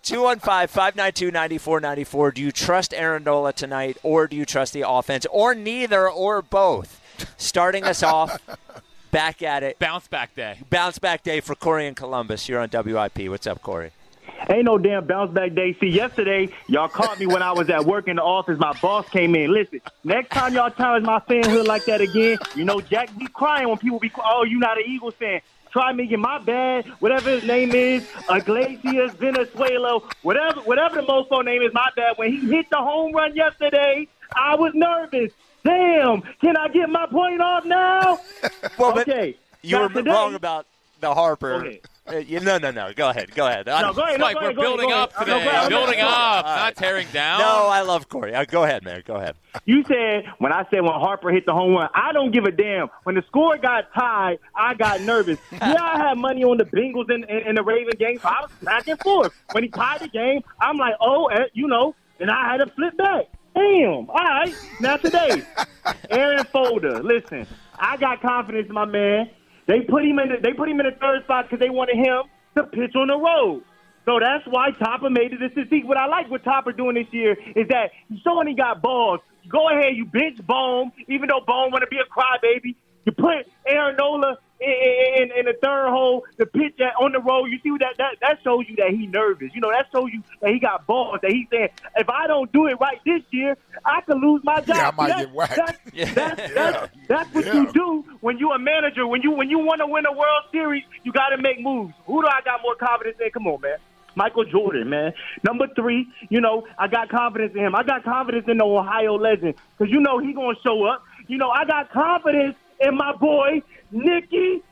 215-592-9494. Do you trust Aaron Nola tonight, or do you trust the offense, or neither, or both? Starting us off, back at it. Bounce back day. Bounce back day for Corey in Columbus. You're on WIP. What's up, Corey? Ain't no damn bounce back day. See, yesterday, y'all caught me when I was at work in the office. My boss came in. Listen, next time y'all challenge my fanhood like that again, you know, Jack be crying when people be, oh, you not an Eagles fan. Try me, get my bad, whatever his name is, Iglesias, Venezuela, whatever the mofo name is, my bad. When he hit the home run yesterday, I was nervous. Damn, can I get my point off now? Well, okay. You were today, wrong about the Harper. Okay. No. Go ahead. No, go ahead. Mike, we're building up today. Building up, not tearing down. No, I love Corey. Go ahead, man. Go ahead. You said, when Harper hit the home run, I don't give a damn. When the score got tied, I got nervous. Yeah, I had money on the Bengals and the Ravens game, so I was back and forth. When he tied the game, I'm like, and I had to flip back. Damn. All right. Now today, Aaron Folder. Listen, I got confidence in my man. They put him in the third spot because they wanted him to pitch on the road. So that's why Topper made the decision. See, what I like what Topper doing this year is that he's showing he got balls. Go ahead, you bench Bohm, even though Bohm want to be a crybaby. You put Aaron Nola in the third hole to pitch on the road. You see that shows you that he's nervous. You know, that shows you that he got balls, that he's saying, if I don't do it right this year, I could lose my job. Yeah, I might get whacked. That's what you do when you're a manager. When you want to win a World Series, you got to make moves. Who do I got more confidence in? Come on, man. Michael Jordan, man. Number 3, I got confidence in him. I got confidence in the Ohio legend because, he's going to show up. I got confidence in my boy, Nick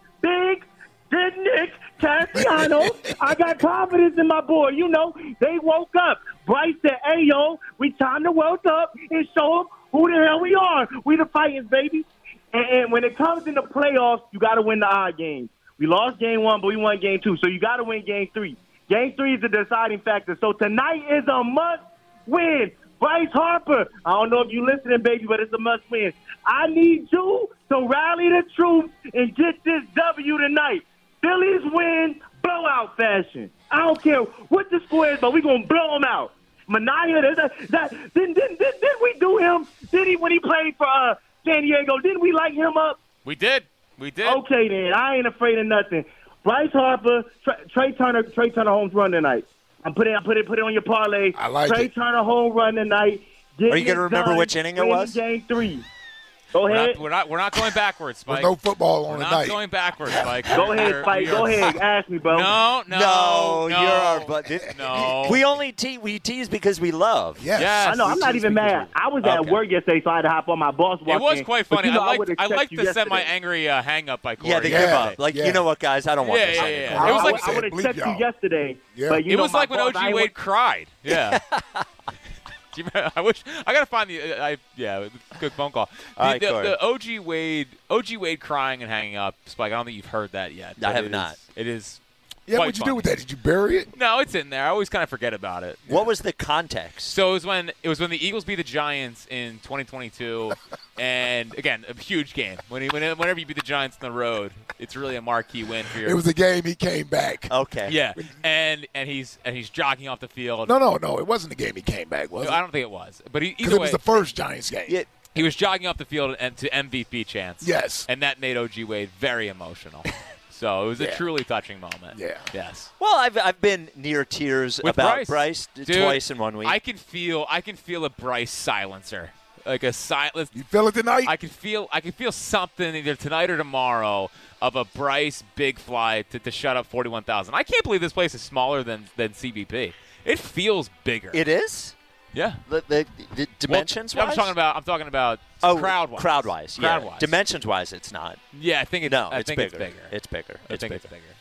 Cassiano. I got confidence in my boy. They woke up. Bryce said, hey, yo, we time to wake up and show them who the hell we are. We the Titans, baby. And when it comes in the playoffs, you got to win the odd games. We lost game 1, but we won game 2, so you got to win game 3. Game 3 is the deciding factor. So tonight is a must-win. Bryce Harper, I don't know if you're listening, baby, but it's a must-win. I need you to rally the troops and get this W tonight. Phillies win blowout fashion. I don't care what the score is, but we're going to blow them out. Minaya, didn't we do him? Did he when he played for San Diego? Didn't we light him up? We did. Okay, then. I ain't afraid of nothing. Bryce Harper, Trey Turner home run tonight. Put it on your parlay. I like Trey it. Turner home run tonight. Are you going to remember which inning it was? Game 3. Go ahead. We're not going backwards, Spike. There's no football on We're tonight. not going backwards, Spike. Go ahead, Spike. Go ahead. Ask me, bro. No, you're our butt. No. We only tease because we love. Yes. I know. I'm not even mad. I was at work yesterday, so I had to hop on. My boss walked It was in. quite But funny. you know, I like you to send my yesterday. angry hang up by Corey. Yeah, they give up. Like, you know what, guys? I don't want this anymore. It was like I would have texted you yesterday. Yeah. But you it know, was my like when boss, OG Wade cried. Yeah. Do you remember? I gotta find good phone call. All right, The OG Wade crying and hanging up, Spike. I don't think you've heard that yet. I have not. It is. Yeah, quite what'd you funny. do with that? Did you bury it? No, it's in there. I always kind of forget about it. What was the context? So it was when the Eagles beat the Giants in 2022, and again, a huge game. Whenever you beat the Giants on the road, it's really a marquee win for your. It was the game he came back. Okay. Yeah, and he's jogging off the field. No. It wasn't the game he came back, was it? I don't think it was, but either Because it way, was the first Giants game. Yeah. he was jogging off the field and to MVP chance. Yes. and that made OG Wade very emotional. So it was a Yeah. truly touching moment. Yeah. Yes. Well, I've been near tears With about Bryce. Dude, twice in 1 week. I can feel a Bryce silencer, like a silence. You feel it tonight? I can feel something either tonight or tomorrow of a Bryce big fly to shut up 41,000. I can't believe this place is smaller than CBP. It feels bigger. It is? Yeah. The dimensions Well, wise? I'm talking about crowd-wise. Crowd-wise, yeah. Crowd-wise. Dimensions-wise, it's not. Yeah, I think it's No, I it's think bigger. It's bigger. It's bigger. I think it's bigger.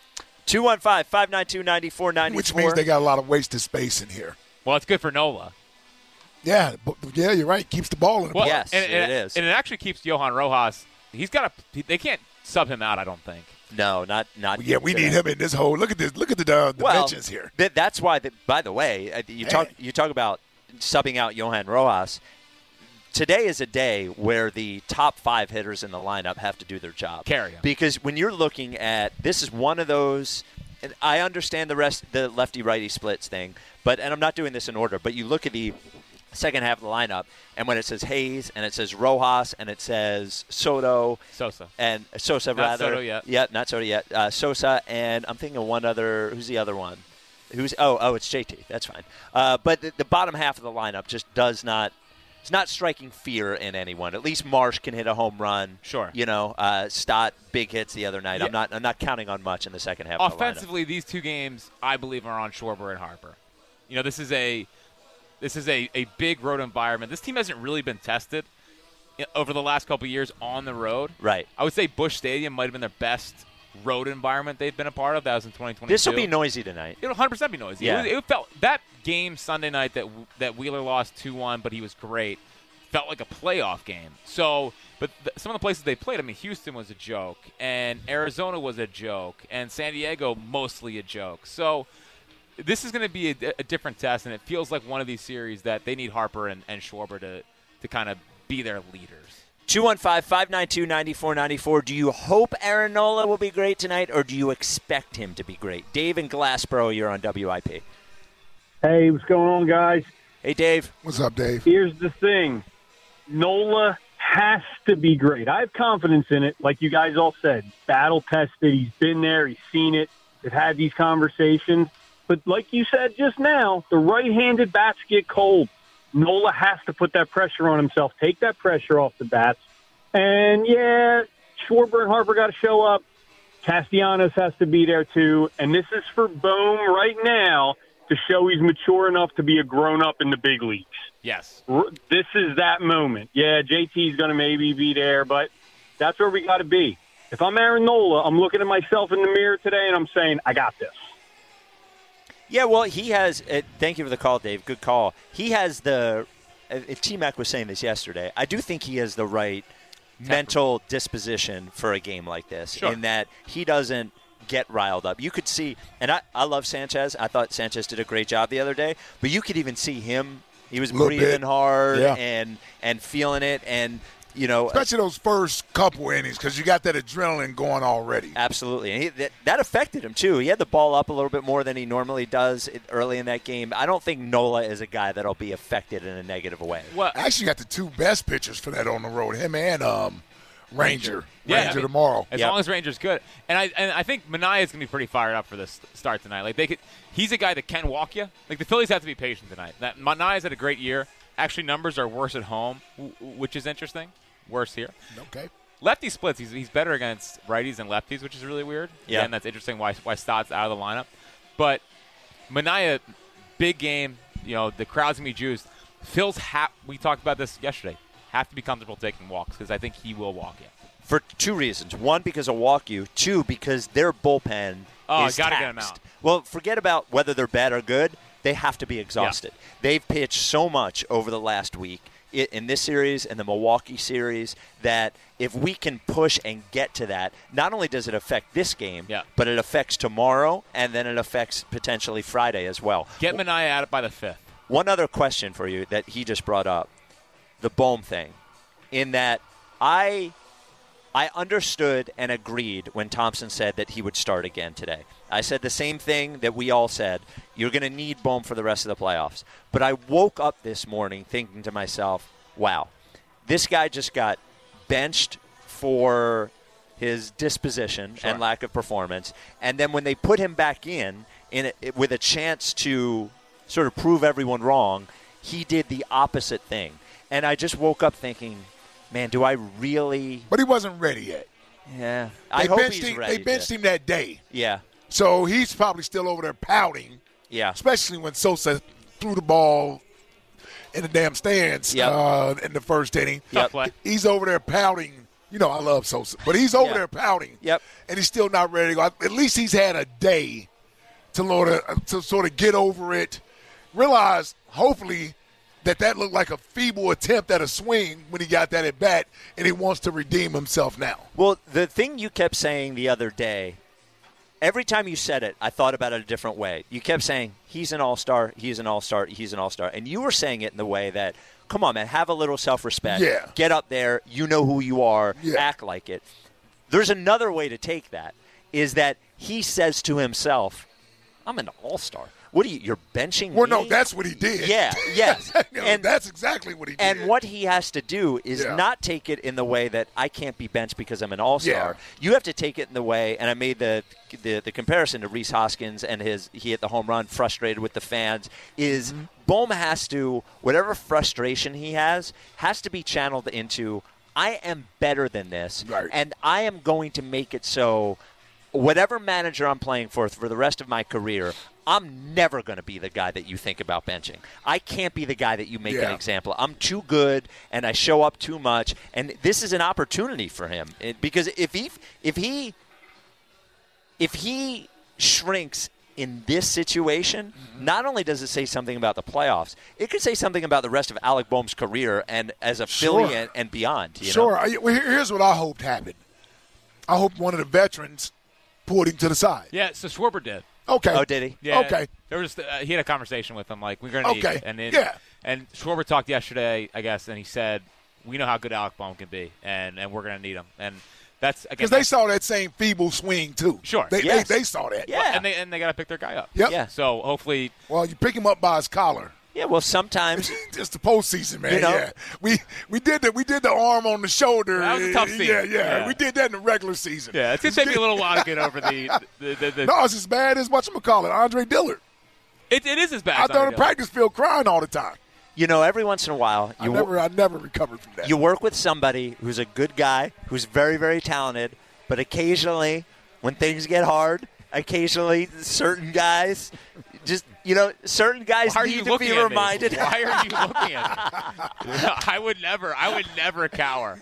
215-592-9494. Which means they got a lot of wasted space in here. Well, it's good for Nola. Yeah, you're right. Keeps the ball in the Well, park. Yes, and it is. And it actually keeps Johan Rojas. They can't sub him out, I don't think. No, not. Yeah, we today. need him in this hole. Look at this. Look at the dimensions here. That's why. By the way, you talk about subbing out Johan Rojas. Today is a day where the top 5 hitters in the lineup have to do their job. Carry 'em. Because when you're looking at this is one of those. And I understand the lefty-righty splits thing, and I'm not doing this in order. But you look at the second half of the lineup, and when it says Hayes, and it says Rojas, and it says Sosa, and Sosa Not rather. Soto yet. Yeah, not Soto yet. Sosa, and I'm thinking of one other. Who's the other one? It's JT. That's fine. But the bottom half of the lineup just does not. It's not striking fear in anyone. At least Marsh can hit a home run. Sure. Stott big hits the other night. Yeah. I'm not counting on much in the second half. Of the lineup. Offensively, these two games I believe are on Schwarber and Harper. This is a big road environment. This team hasn't really been tested over the last couple of years on the road. Right. I would say Busch Stadium might have been their best road environment they've been a part of. That was in 2022. This will be noisy tonight. It'll 100% be noisy. Yeah. It felt that game Sunday night that Wheeler lost 2-1, but he was great. Felt like a playoff game. So, but some of the places they played, Houston was a joke, and Arizona was a joke, and San Diego mostly a joke. So, this is going to be a different test, and it feels like one of these series that they need Harper and Schwarber to kind of be their leaders. 215-592-9494. Do you hope Aaron Nola will be great tonight, or do you expect him to be great? Dave in Glassboro, you're on WIP. Hey, what's going on, guys? Hey, Dave. What's up, Dave? Here's the thing. Nola has to be great. I have confidence in it, like you guys all said. Battle-tested. He's been there. He's seen it. They've had these conversations. But like you said just now, the right-handed bats get cold. Nola has to put that pressure on himself, take that pressure off the bats. And, yeah, Schwarber and Harper got to show up. Castellanos has to be there, too. And this is for Bohm right now to show he's mature enough to be a grown-up in the big leagues. Yes. This is that moment. Yeah, JT's going to maybe be there, but that's where we got to be. If I'm Aaron Nola, I'm looking at myself in the mirror today, and I'm saying, I got this. Yeah, well, he has thank you for the call, Dave. Good call. He has T-Mac was saying this yesterday, I do think he has the right mental disposition for a game like this, sure, in that he doesn't get riled up. You could see, and I love Sanchez. I thought Sanchez did a great job the other day, but you could even see him. He was breathing hard and feeling it, and especially those first couple innings, because you got that adrenaline going already. Absolutely, and that affected him too. He had the ball up a little bit more than he normally does early in that game. I don't think Nola is a guy that'll be affected in a negative way. Well, actually, got the two best pitchers for that on the road. Him and Ranger. Yeah, Ranger tomorrow. As long as Ranger's good, and I think Manaea is gonna be pretty fired up for this start tonight. Like he's a guy that can walk you. Like the Phillies have to be patient tonight. Manaea's had a great year. Actually, numbers are worse at home, which is interesting. worse here. Okay. Lefty splits. He's better against righties than lefties, which is really weird. Yeah. And that's interesting why Stott's out of the lineup. But Manaea, big game. The crowd's going to be juiced. Phil's we talked about this yesterday. Have to be comfortable taking walks because I think he will walk in. For two reasons. One, because of walk you. Two, because their bullpen is gotta taxed. get 'em out. Well, forget about whether they're bad or good. They have to be exhausted. Yeah. They've pitched so much over the last week in this series and the Milwaukee series that if we can push and get to that, not only does it affect this game, but it affects tomorrow, and then it affects potentially Friday as well. Get Manaea out by the 5th. One other question for you that he just brought up, the Bohm thing, in that I understood and agreed when Thompson said that he would start again today. I said the same thing that we all said. You're going to need Bohm for the rest of the playoffs. But I woke up this morning thinking to myself, wow, this guy just got benched for his disposition and lack of performance. And then when they put him back in with a chance to sort of prove everyone wrong, he did the opposite thing. And I just woke up thinking, man, do I really? But he wasn't ready yet. Yeah. I hope he's ready. They benched him that day. Yeah. So he's probably still over there pouting. Yeah. Especially when Sosa threw the ball in the damn stands in the first inning. Yep. He's over there pouting. I love Sosa. But he's over there pouting. Yep. And he's still not ready to go. At least he's had a day to sort of get over it. Realize, hopefully, that looked like a feeble attempt at a swing when he got that at bat, and he wants to redeem himself now. Well, the thing you kept saying the other day, every time you said it, I thought about it a different way. You kept saying, he's an all-star, he's an all-star, he's an all-star. And you were saying it in the way that, come on, man, have a little self-respect. Yeah. Get up there. You know who you are. Yeah. Act like it. There's another way to take that, is that he says to himself, I'm an all-star. What are you're benching Well, me? no, that's what he did. Yeah, yes. And that's exactly what he did. And what he has to do is not take it in the way that I can't be benched because I'm an all-star. Yeah. You have to take it in the way, and I made the comparison to Rhys Hoskins and he hit the home run, frustrated with the fans, is Bohm has to, whatever frustration he has to be channeled into, I am better than this, and I am going to make it so whatever manager I'm playing for the rest of my career, I'm never going to be the guy that you think about benching. I can't be the guy that you make an example. I'm too good, and I show up too much. And this is an opportunity for him because if he shrinks in this situation, not only does it say something about the playoffs, it could say something about the rest of Alec Bohm's career and as a Philly and beyond. You know? Well, here's what I hoped happened. I hope one of the veterans pulled him to the side. Yeah, so Schwarber did. Okay. Oh, did he? Yeah. Okay. There was he had a conversation with him like we're going to need it. And Schwarber talked yesterday, I guess, and he said we know how good Alec Bohm can be, and we're going to need him. And that's because they saw that same feeble swing too. Sure. They saw that. Yeah. And they got to pick their guy up. Yep. Yeah. So hopefully. Well, you pick him up by his collar. Yeah, well, sometimes just the postseason, man. You know? Yeah, we did the arm on the shoulder. That was a tough scene. Yeah. We did that in the regular season. Yeah, it's gonna take me a little while to get over the No, it's as bad as whatchamacallit, Andre Dillard. It is as bad. I was on the practice field crying all the time. You know, every once in a while, I never recovered from that. You work with somebody who's a good guy, who's very, very talented, but occasionally, when things get hard, certain guys just, certain guys need to be reminded. Why are you looking at me? I would never cower.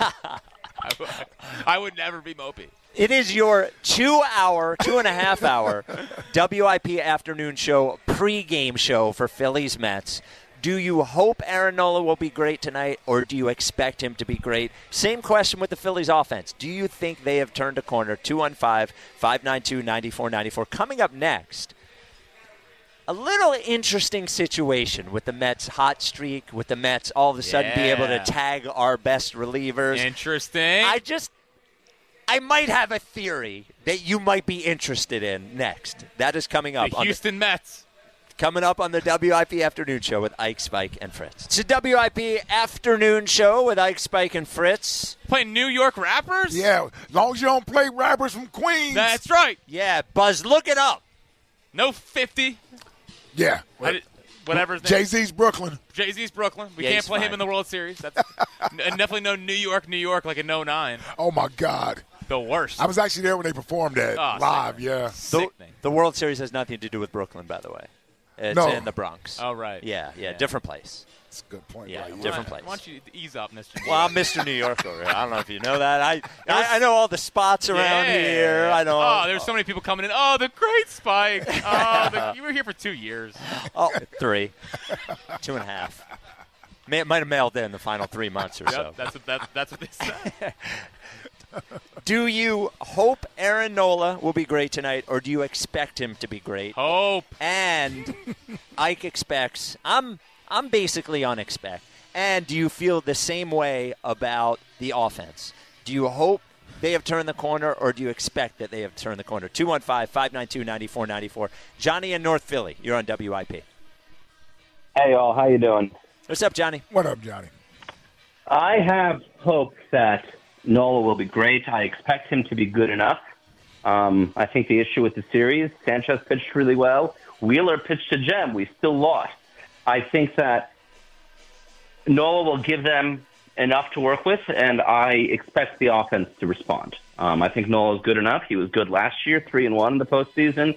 I would never be mopey. It is your 2.5 hour WIP afternoon show, pregame show for Phillies Mets. Do you hope Aaron Nola will be great tonight, or do you expect him to be great? Same question with the Phillies offense. Do you think they have turned a corner? 215-592-9494. Coming up next, a little interesting situation with the Mets' hot streak, with the Mets all of a sudden be able to tag our best relievers. Interesting. I might have a theory that you might be interested in next. That is coming up. The Houston Mets. Coming up on the WIP Afternoon Show with Ike, Spike, and Fritz. It's a WIP Afternoon Show with Ike, Spike, and Fritz. Playing New York rappers? Yeah, as long as you don't play rappers from Queens. That's right. Yeah, Buzz, look it up. No 50. Yeah. Whatever his name. Jay-Z's Brooklyn. Jay-Z's Brooklyn. We can't play him in the World Series. That's And definitely no New York like in 09. Oh, my God. The worst. I was actually there when they performed that live, yeah. The World Series has nothing to do with Brooklyn, by the way. It's in the Bronx. Oh, right. Yeah, different place. That's a good point. Yeah, right? different place. Why don't you ease up, Mr. New York? Well, I'm Mr. New York over here. I don't know if you know that. I know all the spots around here. I know. Oh, there's so many people coming in. Oh, the great Spike. Oh, you were here for 2 years. Oh, 3. 2.5. Might have mailed in the final 3 months or so. That's what they said. Do you hope Aaron Nola will be great tonight, or do you expect him to be great? Hope. And Ike expects. I'm basically on expect. And do you feel the same way about the offense? Do you hope they have turned the corner, or do you expect that they have turned the corner? 215-592-9494. Johnny in North Philly. You're on WIP. Hey, all. How you doing? What's up, Johnny? What up, Johnny? I have hope that Nola will be great. I expect him to be good enough. I think the issue with the series, Sanchez pitched really well. Wheeler pitched a gem. We still lost. I think that Nola will give them enough to work with, and I expect the offense to respond. I think Nola is good enough. He was good last year, 3-1 in the postseason,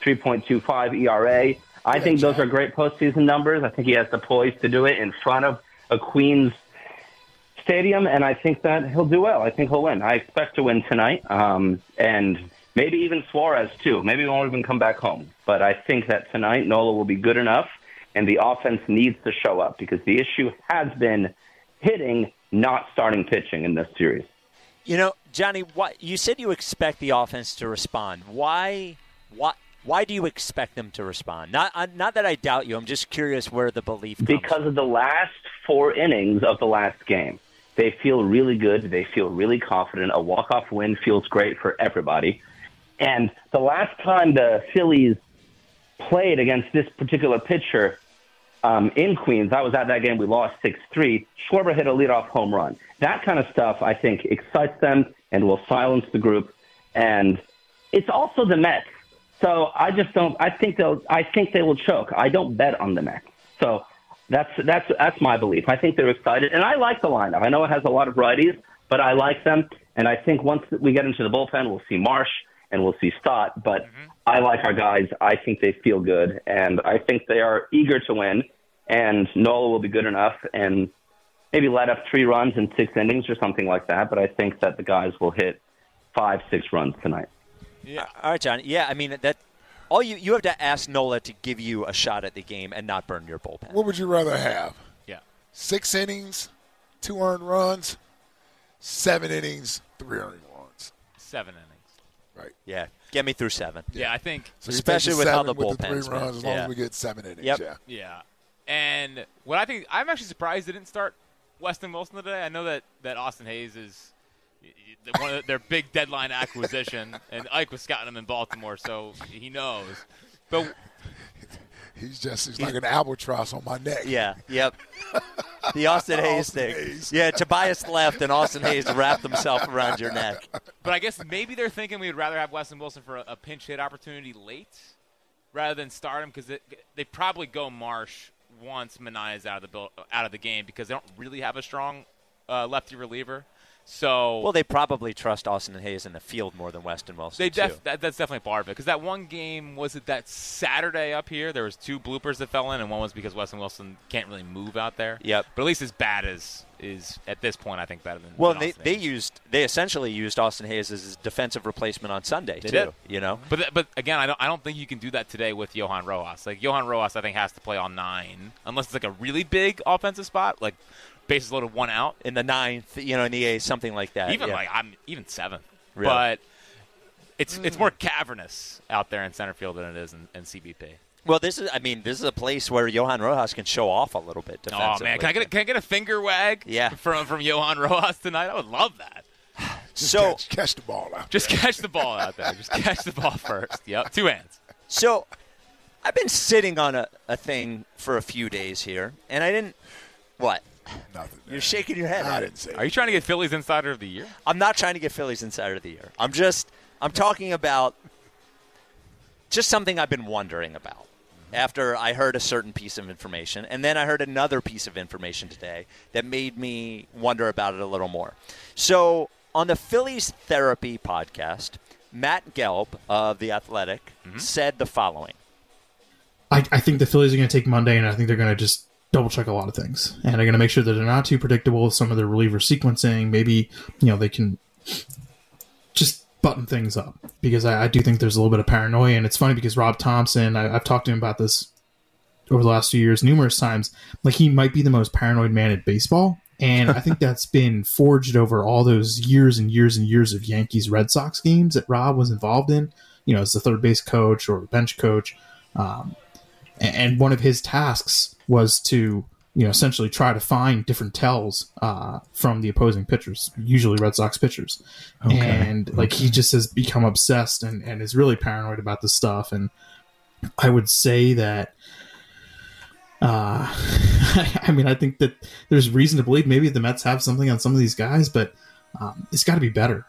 3.25 ERA. I think those are great postseason numbers. I think he has the poise to do it in front of a Queens stadium, and I think that he'll do well. I think he'll win. I expect to win tonight, and maybe even Suarez, too. Maybe he won't even come back home. But I think that tonight Nola will be good enough, and the offense needs to show up because the issue has been hitting, not starting pitching in this series. You know, Johnny, you said you expect the offense to respond. Why do you expect them to respond? Not that I doubt you. I'm just curious where the belief comes because of the last 4 innings of the last game. They feel really good. They feel really confident. A walk-off win feels great for everybody. And the last time the Phillies played against this particular pitcher in Queens, I was at that game. We lost 6-3. Schwarber hit a leadoff home run. That kind of stuff, I think, excites them and will silence the group. And it's also the Mets. So I just don't. I think they will choke. I don't bet on the Mets. So that's my belief. I think they're excited, and I like the lineup. I know it has a lot of righties, but I like them. And I think once we get into the bullpen, we'll see Marsh and we'll see Stott. But I like our guys. I think they feel good, and I think they are eager to win. And Nola will be good enough, and maybe let up 3 runs in 6 innings or something like that. But I think that the guys will hit 5-6 runs tonight. Yeah. All right, John. Yeah, I mean that. All you have to ask Nola to give you a shot at the game and not burn your bullpen. What would you rather have? Yeah. 6 innings, 2 earned runs, 7 innings, 3 earned runs. 7 innings. Right. Yeah. Get me through 7. Yeah, I think. So especially with how the with bullpen's the 3 runs, been. as long as we get 7 innings. Yep. Yeah. Yeah. And what I think, I'm actually surprised they didn't start Weston Wilson today. I know that Austin Hayes is one of their big deadline acquisition, and Ike was scouting him in Baltimore, so he knows. But he's like an albatross on my neck. Yeah. Yep. The Austin Hayes thing. Yeah, Tobias left, and Austin Hayes wrapped himself around your neck. But I guess maybe they're thinking we would rather have Weston Wilson for a pinch hit opportunity late rather than start him because they probably go Marsh once Manaea's out of the game because they don't really have a strong lefty reliever. So well, they probably trust Austin Hayes in the field more than Weston Wilson. That's definitely part of it because that one game was it that Saturday up here. There was 2 bloopers that fell in, and one was because Weston Wilson can't really move out there. Yep. But at least his bat is at this point I think better than. Well, than they essentially used Austin Hayes as his defensive replacement on Sunday they too. Did. You know. But again, I don't think you can do that today with Johan Rojas. Like Johan Rojas, I think has to play on 9 unless it's like a really big offensive spot like. Bases loaded, 1 out in the 9th, in the 8th, something like that. Even even 7th, really? But it's more cavernous out there in center field than it is in CBP. Well, this is a place where Johan Rojas can show off a little bit defensively. Oh man, can I get a finger wag? Yeah. from Johan Rojas tonight. I would love that. Just catch the ball out. Just catch the ball out there. Just catch the ball first. Yep, 2 hands. So, I've been sitting on a thing for a few days here, and I didn't. What? Nothing. You're shaking your head. I didn't say. Are you trying to get Phillies Insider of the Year? I'm not trying to get Phillies Insider of the Year. I'm talking about just something I've been wondering about. after I heard a certain piece of information, and then I heard another piece of information today that made me wonder about it a little more. So on the Phillies Therapy podcast, Matt Gelb of The Athletic said the following. I think the Phillies are going to take Monday, and I think they're going to just double-check a lot of things. And they're going to make sure that they're not too predictable with some of their reliever sequencing. Maybe, they can just button things up. Because I do think there's a little bit of paranoia. And it's funny because Rob Thompson, I've talked to him about this over the last 2 years numerous times. Like, he might be the most paranoid man in baseball. And I think that's been forged over all those years and years and years of Yankees-Red Sox games that Rob was involved in, as the third base coach or bench coach. And one of his tasks was to, essentially try to find different tells from the opposing pitchers, usually Red Sox pitchers. Okay. And he just has become obsessed and is really paranoid about this stuff. And I would say that, I think that there's reason to believe maybe the Mets have something on some of these guys, but it's got to be better.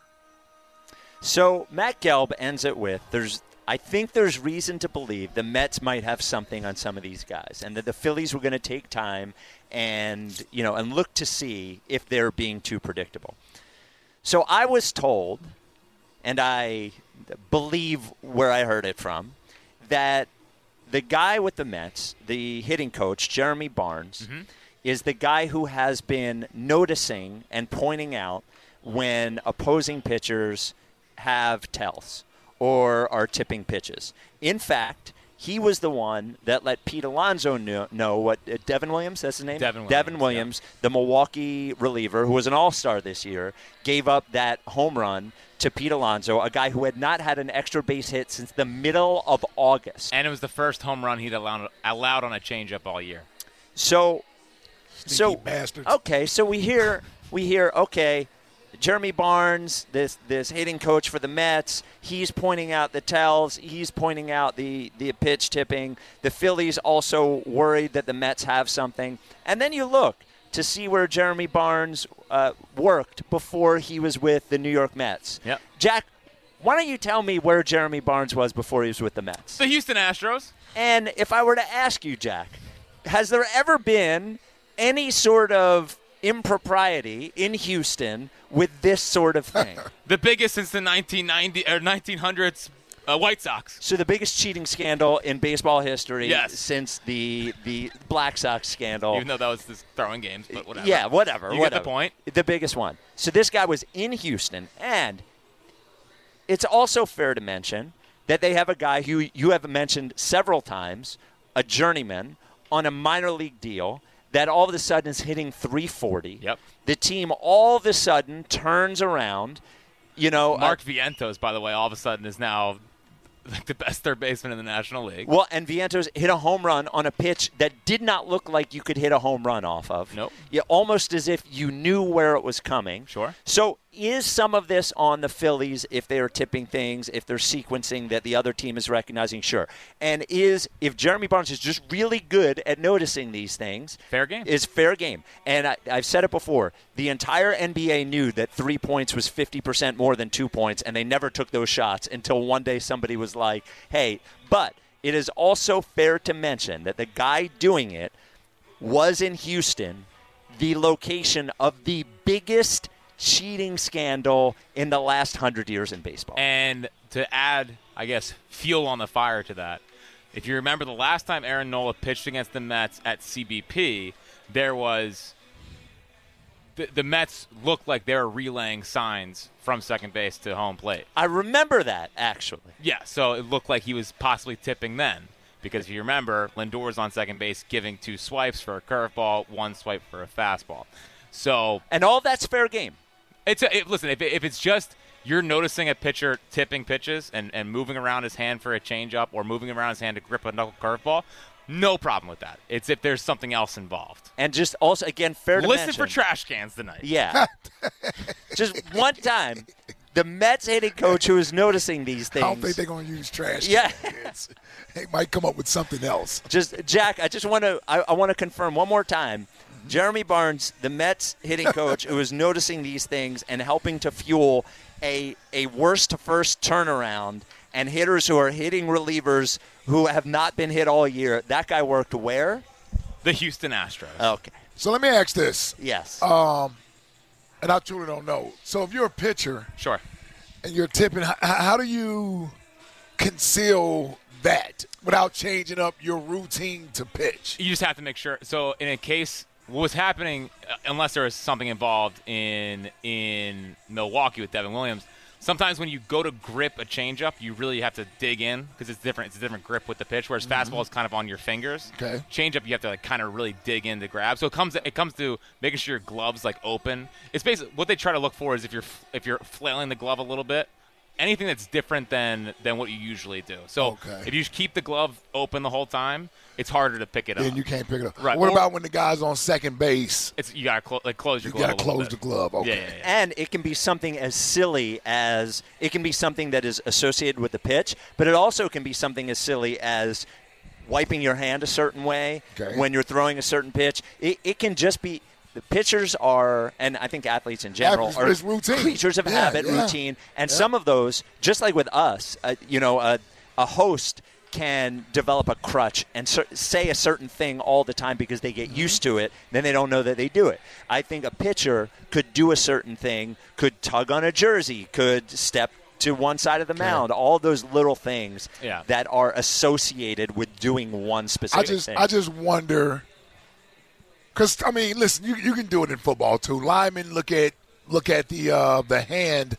So Matt Gelb ends it with, I think there's reason to believe the Mets might have something on some of these guys, and that the Phillies were going to take time and look to see if they're being too predictable. So I was told, and I believe where I heard it from, that the guy with the Mets, the hitting coach, Jeremy Barnes, is the guy who has been noticing and pointing out when opposing pitchers have tells or are tipping pitches. In fact, he was the one that let Pete Alonso know what Devin Williams, that's his name? Devin Williams, the Milwaukee reliever, who was an all-star this year, gave up that home run to Pete Alonso, a guy who had not had an extra base hit since the middle of August. And it was the first home run he'd allowed on a changeup all year. Sneaky bastards. Okay, so we hear, okay, Jeremy Barnes, this hitting coach for the Mets, he's pointing out the tells. He's pointing out the pitch tipping. The Phillies also worried that the Mets have something. And then you look to see where Jeremy Barnes worked before he was with the New York Mets. Yep. Jack, why don't you tell me where Jeremy Barnes was before he was with the Mets? The Houston Astros. And if I were to ask you, Jack, has there ever been any sort of impropriety in Houston with this sort of thing? The biggest since the 1900s White Sox. So the biggest cheating scandal in baseball history yes. since the Black Sox scandal. Even though that was just throwing games, but whatever. Yeah, whatever. You get the point. The biggest one. So this guy was in Houston, and it's also fair to mention that they have a guy who you have mentioned several times, a journeyman, on a minor league deal that all of a sudden is hitting 340. Yep. The team all of a sudden turns around. Mark Vientos, by the way, all of a sudden is now like the best third baseman in the National League. Well, and Vientos hit a home run on a pitch that did not look like you could hit a home run off of. Nope. Almost as if you knew where it was coming. Sure. So is some of this on the Phillies if they are tipping things, if they're sequencing that the other team is recognizing? Sure. And if Jeremy Barnes is just really good at noticing these things, fair game. Is fair game. And I've said it before, the entire NBA knew that 3 points was 50% more than 2 points, and they never took those shots until one day somebody was like, hey, but it is also fair to mention that the guy doing it was in Houston, the location of the biggest cheating scandal in the last 100 years in baseball. And to add, I guess, fuel on the fire to that, if you remember the last time Aaron Nola pitched against the Mets at CBP, there was the Mets looked like they were relaying signs from second base to home plate. I remember that, actually. Yeah, so it looked like he was possibly tipping then. Because if you remember, Lindor was on second base giving 2 swipes for a curveball, 1 swipe for a fastball. And all that's fair game. Listen, if it's just you're noticing a pitcher tipping pitches and moving around his hand for a changeup or moving around his hand to grip a knuckle curveball, no problem with that. It's if there's something else involved. And just also, again, fair to mention. Listen for trash cans tonight. Yeah. Just one time, the Mets hitting coach who is noticing these things. I don't think they're going to use trash cans. They might come up with something else. Jack, I want to confirm one more time. Jeremy Barnes, the Mets hitting coach, who is noticing these things and helping to fuel a worst-to-first turnaround and hitters who are hitting relievers who have not been hit all year. That guy worked where? The Houston Astros. Okay. So let me ask this. Yes. And I truly don't know. So if you're a pitcher, sure, and you're tipping, how do you conceal that without changing up your routine to pitch? You just have to make sure. So in a case, what was happening, unless there was something involved in Milwaukee with Devin Williams, sometimes when you go to grip a changeup, you really have to dig in because it's different. It's a different grip with the pitch, whereas fastball is kind of on your fingers. Okay. Changeup, you have to like kind of really dig in to grab. So it comes to making sure your glove's like open. It's basically what they try to look for is if you're flailing the glove a little bit, anything that's different than what you usually do. So if you keep the glove open the whole time, it's harder to pick it up. Then you can't pick it up. Right. What about when the guy's on second base? You got to close your glove. You got to close the glove. Okay. Yeah. And it can be something as silly as it can be something that is associated with the pitch, but it also can be something as silly as wiping your hand a certain way when you're throwing a certain pitch. It can just be the pitchers are, and I think athletes in general are creatures of habit, routine, and some of those, just like with us, a host can develop a crutch and say a certain thing all the time because they get used to it, then they don't know that they do it. I think a pitcher could do a certain thing, could tug on a jersey, could step to one side of the mound, all those little things that are associated with doing one specific thing. I just wonder, because, I mean, listen, you can do it in football too. Linemen look at the hand.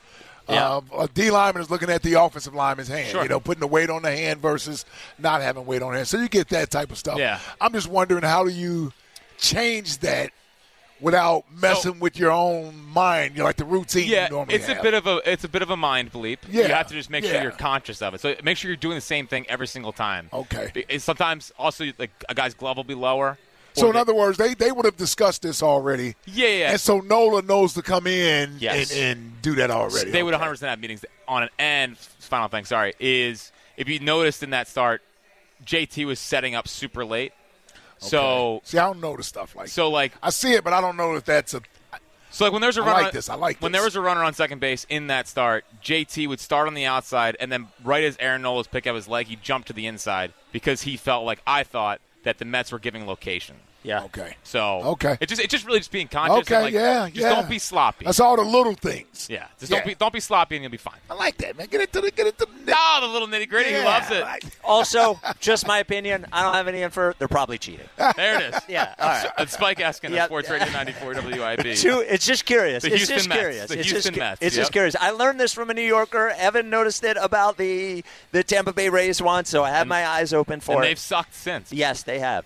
A D lineman is looking at the offensive lineman's hand, putting the weight on the hand versus not having weight on the hand. So you get that type of stuff. Yeah. I'm just wondering, how do you change without messing with your own mind? Like the routine you normally have. It's a bit of a mind bleep. Yeah. You have to just make sure you're conscious of it. So make sure you're doing the same thing every single time. Okay. Sometimes also like a guy's glove will be lower. So in other words, they would have discussed this already. Yeah. And so Nola knows to come in and do that already. They would 100% have meetings on it. And final thing, is if you noticed in that start, JT was setting up super late. Okay. So see, I don't know the stuff like. So like I see it, but I don't know if that's a. So like when there's a runner, I like this. When there was a runner on second base in that start, JT would start on the outside, and then right as Aaron Nola's pick up his leg, he jumped to the inside because he felt like I thought that the Mets were giving location. Yeah. Okay. So it's just really being conscious. Okay. And don't be sloppy. That's all the little things. Yeah. Just don't be sloppy, and you'll be fine. I like that, man. Get into the the little nitty gritty. He loves it. Also, just my opinion. I don't have any info. They're probably cheating. There it is. Yeah. All right. It's Spike Eskin at Sports Radio 94 WIB. It's just curious. The Houston Mets. The Houston Mets. It's just curious. I learned this from a New Yorker. Evan noticed it about the Tampa Bay Rays once, so I have my eyes open for it. And they've sucked since. Yes, they have.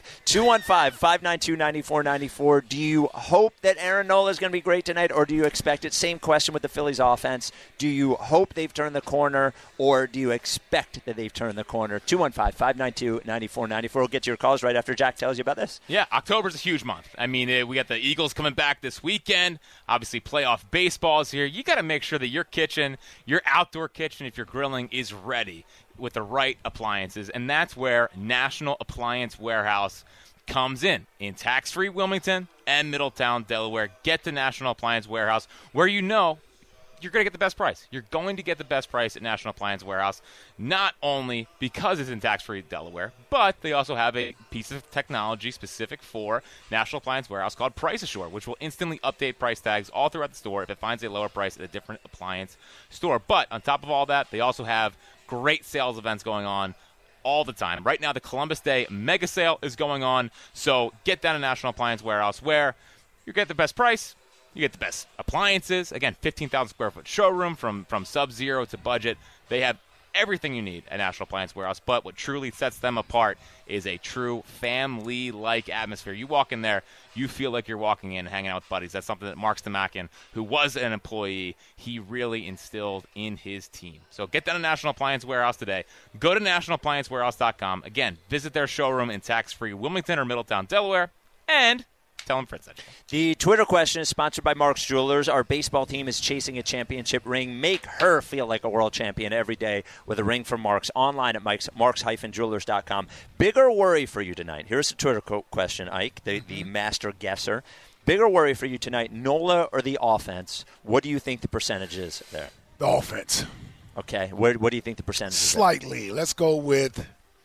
215-592-9494. Do you hope that Aaron Nola is going to be great tonight, or do you expect it? Same question with the Phillies offense. Do you hope they've turned the corner, or do you expect that they've turned the corner? 215-592-9494. We'll get to your calls right after Jack tells you about this. Yeah, October's a huge month. I mean, we got the Eagles coming back this weekend. Obviously, playoff baseball is here. You got to make sure that your kitchen, your outdoor kitchen, if you're grilling, is ready with the right appliances, and that's where National Appliance Warehouse comes in tax-free Wilmington and Middletown, Delaware. Get to National Appliance Warehouse, where you know you're going to get the best price. You're going to get the best price at National Appliance Warehouse, not only because it's in tax-free Delaware, but they also have a piece of technology specific for National Appliance Warehouse called Price Assure, which will instantly update price tags all throughout the store if it finds a lower price at a different appliance store. But on top of all that, they also have great sales events going on all the time. Right now, the Columbus Day Mega Sale is going on, so get down to National Appliance Warehouse where you get the best price, you get the best appliances. Again, 15,000 square foot showroom from sub-zero to budget. They have everything you need at National Appliance Warehouse, but what truly sets them apart is a true family-like atmosphere. You walk in there, you feel like you're walking in, hanging out with buddies. That's something that Mark Stamakin, who was an employee, he really instilled in his team. So get down to National Appliance Warehouse today. Go to nationalappliancewarehouse.com. Again, visit their showroom in tax-free Wilmington or Middletown, Delaware, and tell them Fritz said. The Twitter question is sponsored by Mark's Jewelers. Our baseball team is chasing a championship ring. Make her feel like a world champion every day with a ring from Mark's. Online at marks-jewelers.com. Bigger worry for you tonight. Here's the Twitter question, Ike, the master guesser. Bigger worry for you tonight, Nola or the offense? What do you think the percentage is there? The offense. Okay. What do you think the percentage is? Slightly. Let's go with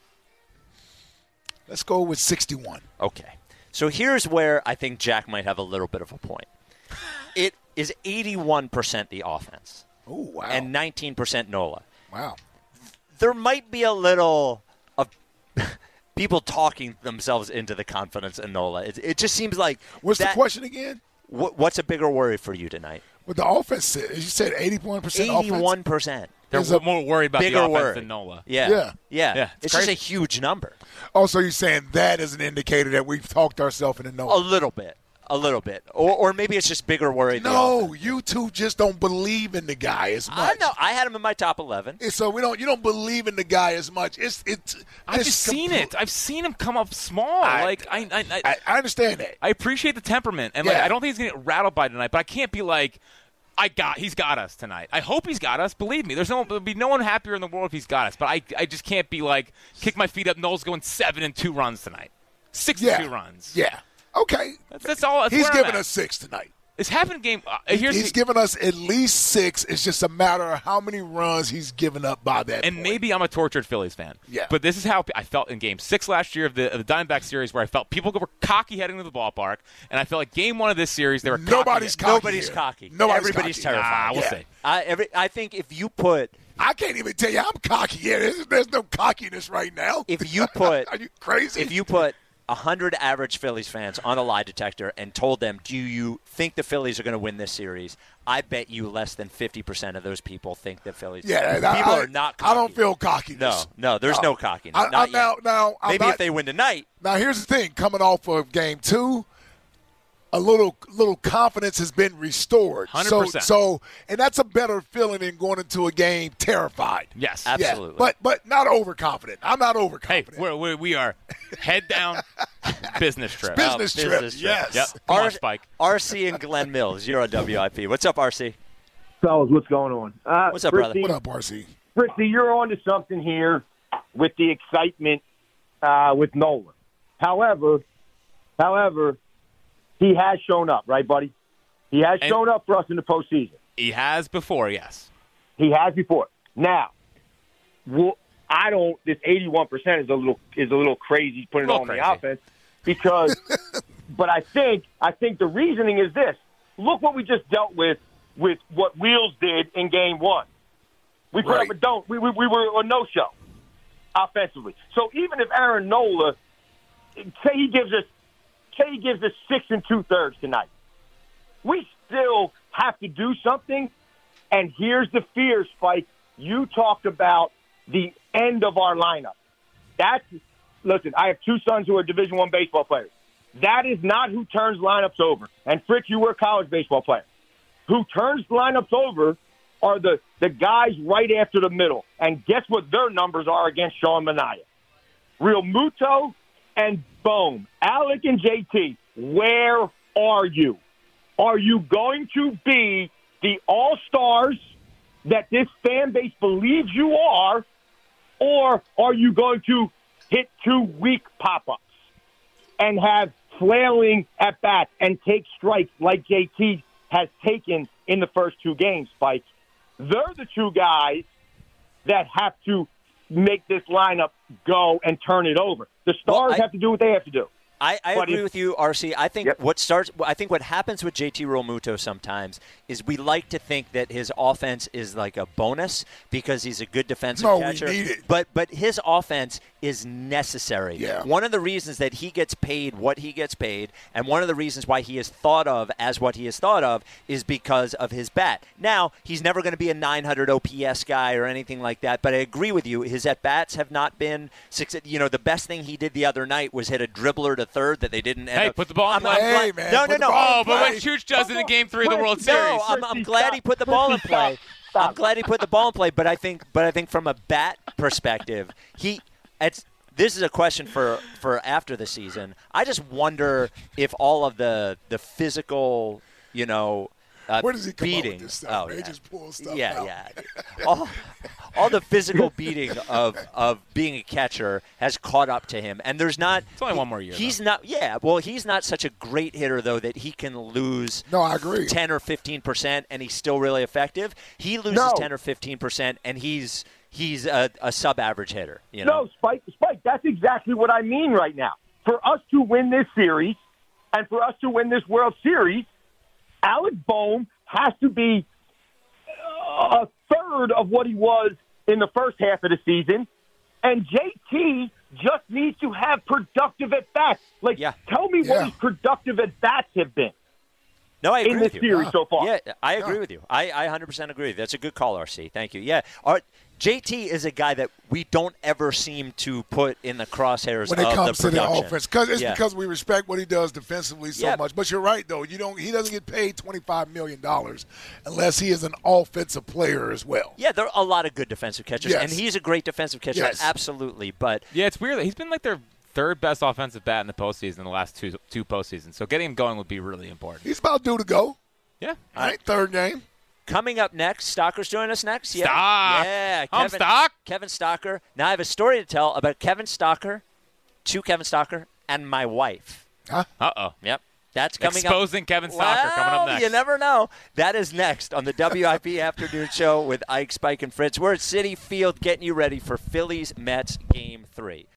61. Okay. So here's where I think Jack might have a little bit of a point. It is 81% the offense. Oh, wow. And 19% NOLA. Wow. There might be a little of people talking themselves into the confidence in NOLA. It just seems like What's the question again? What's a bigger worry for you tonight? With the offense, you said 81% offense? 81%. They're more worried about the bigger offense worry than NOLA. Yeah. It's just crazy. a huge number. Also, you're saying that is an indicator that we've talked ourselves into A knowing. little bit. Or maybe it's just bigger worry. No, you two just don't believe in the guy as much. I know. I had him in my top 11. So you don't believe in the guy as much. I've just seen it. I've seen him come up small. I understand that. I appreciate the temperament, and I don't think he's going to get rattled by tonight. But I can't be like, he's got us tonight. I hope he's got us. Believe me, there'll be no one happier in the world if he's got us. But I just can't be like, kick my feet up. Noel's going 7-2 runs tonight. 6-2 runs. Yeah. Okay. That's all. He's giving us 6 tonight. It's happened game. He's given us at least 6. It's just a matter of how many runs he's given up by that And point. maybe I'm a tortured Phillies fan. Yeah. But this is how I felt in Game 6 last year of the Diamondback series, where I felt people were cocky heading to the ballpark, and I felt like Game 1 of this series they were cocky. Nobody's cocky. Everybody's terrified. We'll see. I think if you put. I can't even tell you I'm cocky yet. There's no cockiness right now. If you put. Are you crazy? If you put 100 average Phillies fans on a lie detector and told them, do you think the Phillies are going to win this series? I bet you less than 50% of those people think the Phillies. Yeah, people are not cocky. I don't feel cockiness. No, there's no cockiness. Now, maybe if they win tonight. Now, here's the thing. Coming off of Game 2, a little confidence has been restored. 100%. So, and that's a better feeling than going into a game terrified. Yes, absolutely. Yeah, but not overconfident. I'm not overconfident. Hey, we are head down business trip. Business trip. Yes. Yep. Come on, Spike. RC and Glenn Mills, you're on WIP. What's up, RC? Fellas, what's going on? What's up, brother? What up, RC? Fritzy, you're on to something here with the excitement with Nolan. However, he has shown up, right, buddy? He has shown up for us in the postseason. He has before, yes. He has before. Now, I don't. This 81% is a little crazy putting it on the offense because. But I think the reasoning is this. Look what we just dealt with what Wheels did in Game 1. We put up a don't. We were a no-show offensively. So even if Aaron Nola, say he gives us 6 2/3 tonight, we still have to do something. And here's the fear, Spike. You talked about the end of our lineup. Listen, I have 2 sons who are Division I baseball players. That is not who turns lineups over. And Fritz, you were a college baseball player. Who turns lineups over are the guys right after the middle. And guess what their numbers are against Sean Manaea? Real Muto and Bohm. Alec and JT, where are you? Are you going to be the all-stars that this fan base believes you are, or are you going to hit 2 weak pop-ups and have flailing at bat and take strikes like JT has taken in the first 2 games, Spike? They're the 2 guys that have to make this lineup go and turn it over. The stars have to do what they have to do. I agree with you, RC. I think what happens with JT Realmuto sometimes is we like to think that his offense is like a bonus because he's a good defensive catcher. We need it. But his offense is necessary. Yeah. One of the reasons that he gets paid what he gets paid, and one of the reasons why he is thought of as what he is thought of, is because of his bat. Now, he's never going to be a 900 OPS guy or anything like that, but I agree with you. His at-bats have not been the best thing he did the other night was hit a dribbler to third that they didn't end up. Put the ball in play. Hey, man. No. Oh, but what Chooch does in the Game 3 of the World Series. No, I'm glad he put the ball in play. I'm glad he put the ball in play, but I think from a bat perspective, this is a question for after the season. I just wonder if all of the physical, Where does he come beating. up with this stuff? Oh, They yeah. just pull stuff yeah, out. Yeah, all the physical beating of being a catcher has caught up to him, and there's not. It's only one more year. He's not. Yeah, well, he's not such a great hitter though that he can lose. No, I agree. 10 or 15%, and he's still really effective. He loses 10 or 15%, and he's a sub-average hitter. You know? No, Spike, that's exactly what I mean right now. For us to win this series and for us to win this World Series, Alec Bohm has to be a third of what he was in the first half of the season, and JT just needs to have productive at-bats. Tell me what his productive at-bats have been. No, I agree in with this you. series so far. Yeah, I agree with you. I 100% agree. That's a good call, RC. Thank you. Yeah, JT is a guy that we don't ever seem to put in the crosshairs when it of comes the to the production. offense, because we respect what he does defensively so much. But you're right, though. He doesn't get paid $25 million unless he is an offensive player as well. Yeah, there are a lot of good defensive catchers, and he's a great defensive catcher, absolutely. But yeah, it's weird. He's been like their third best offensive bat in the postseason in the last two postseasons. So getting him going would be really important. He's about due to go. Yeah. All right, third game. Coming up next, Stocker's joining us next. Yeah. Stock. Yeah. I'm Stock. Kevin Stocker. Now I have a story to tell about Kevin Stocker, Kevin Stocker, and my wife. Huh? Uh-oh. Yep. That's coming Exposing up. Kevin Stocker coming up next. You never know. That is next on the WIP Afternoon Show with Ike, Spike, and Fritz. We're at Citi Field getting you ready for Phillies-Mets Game 3.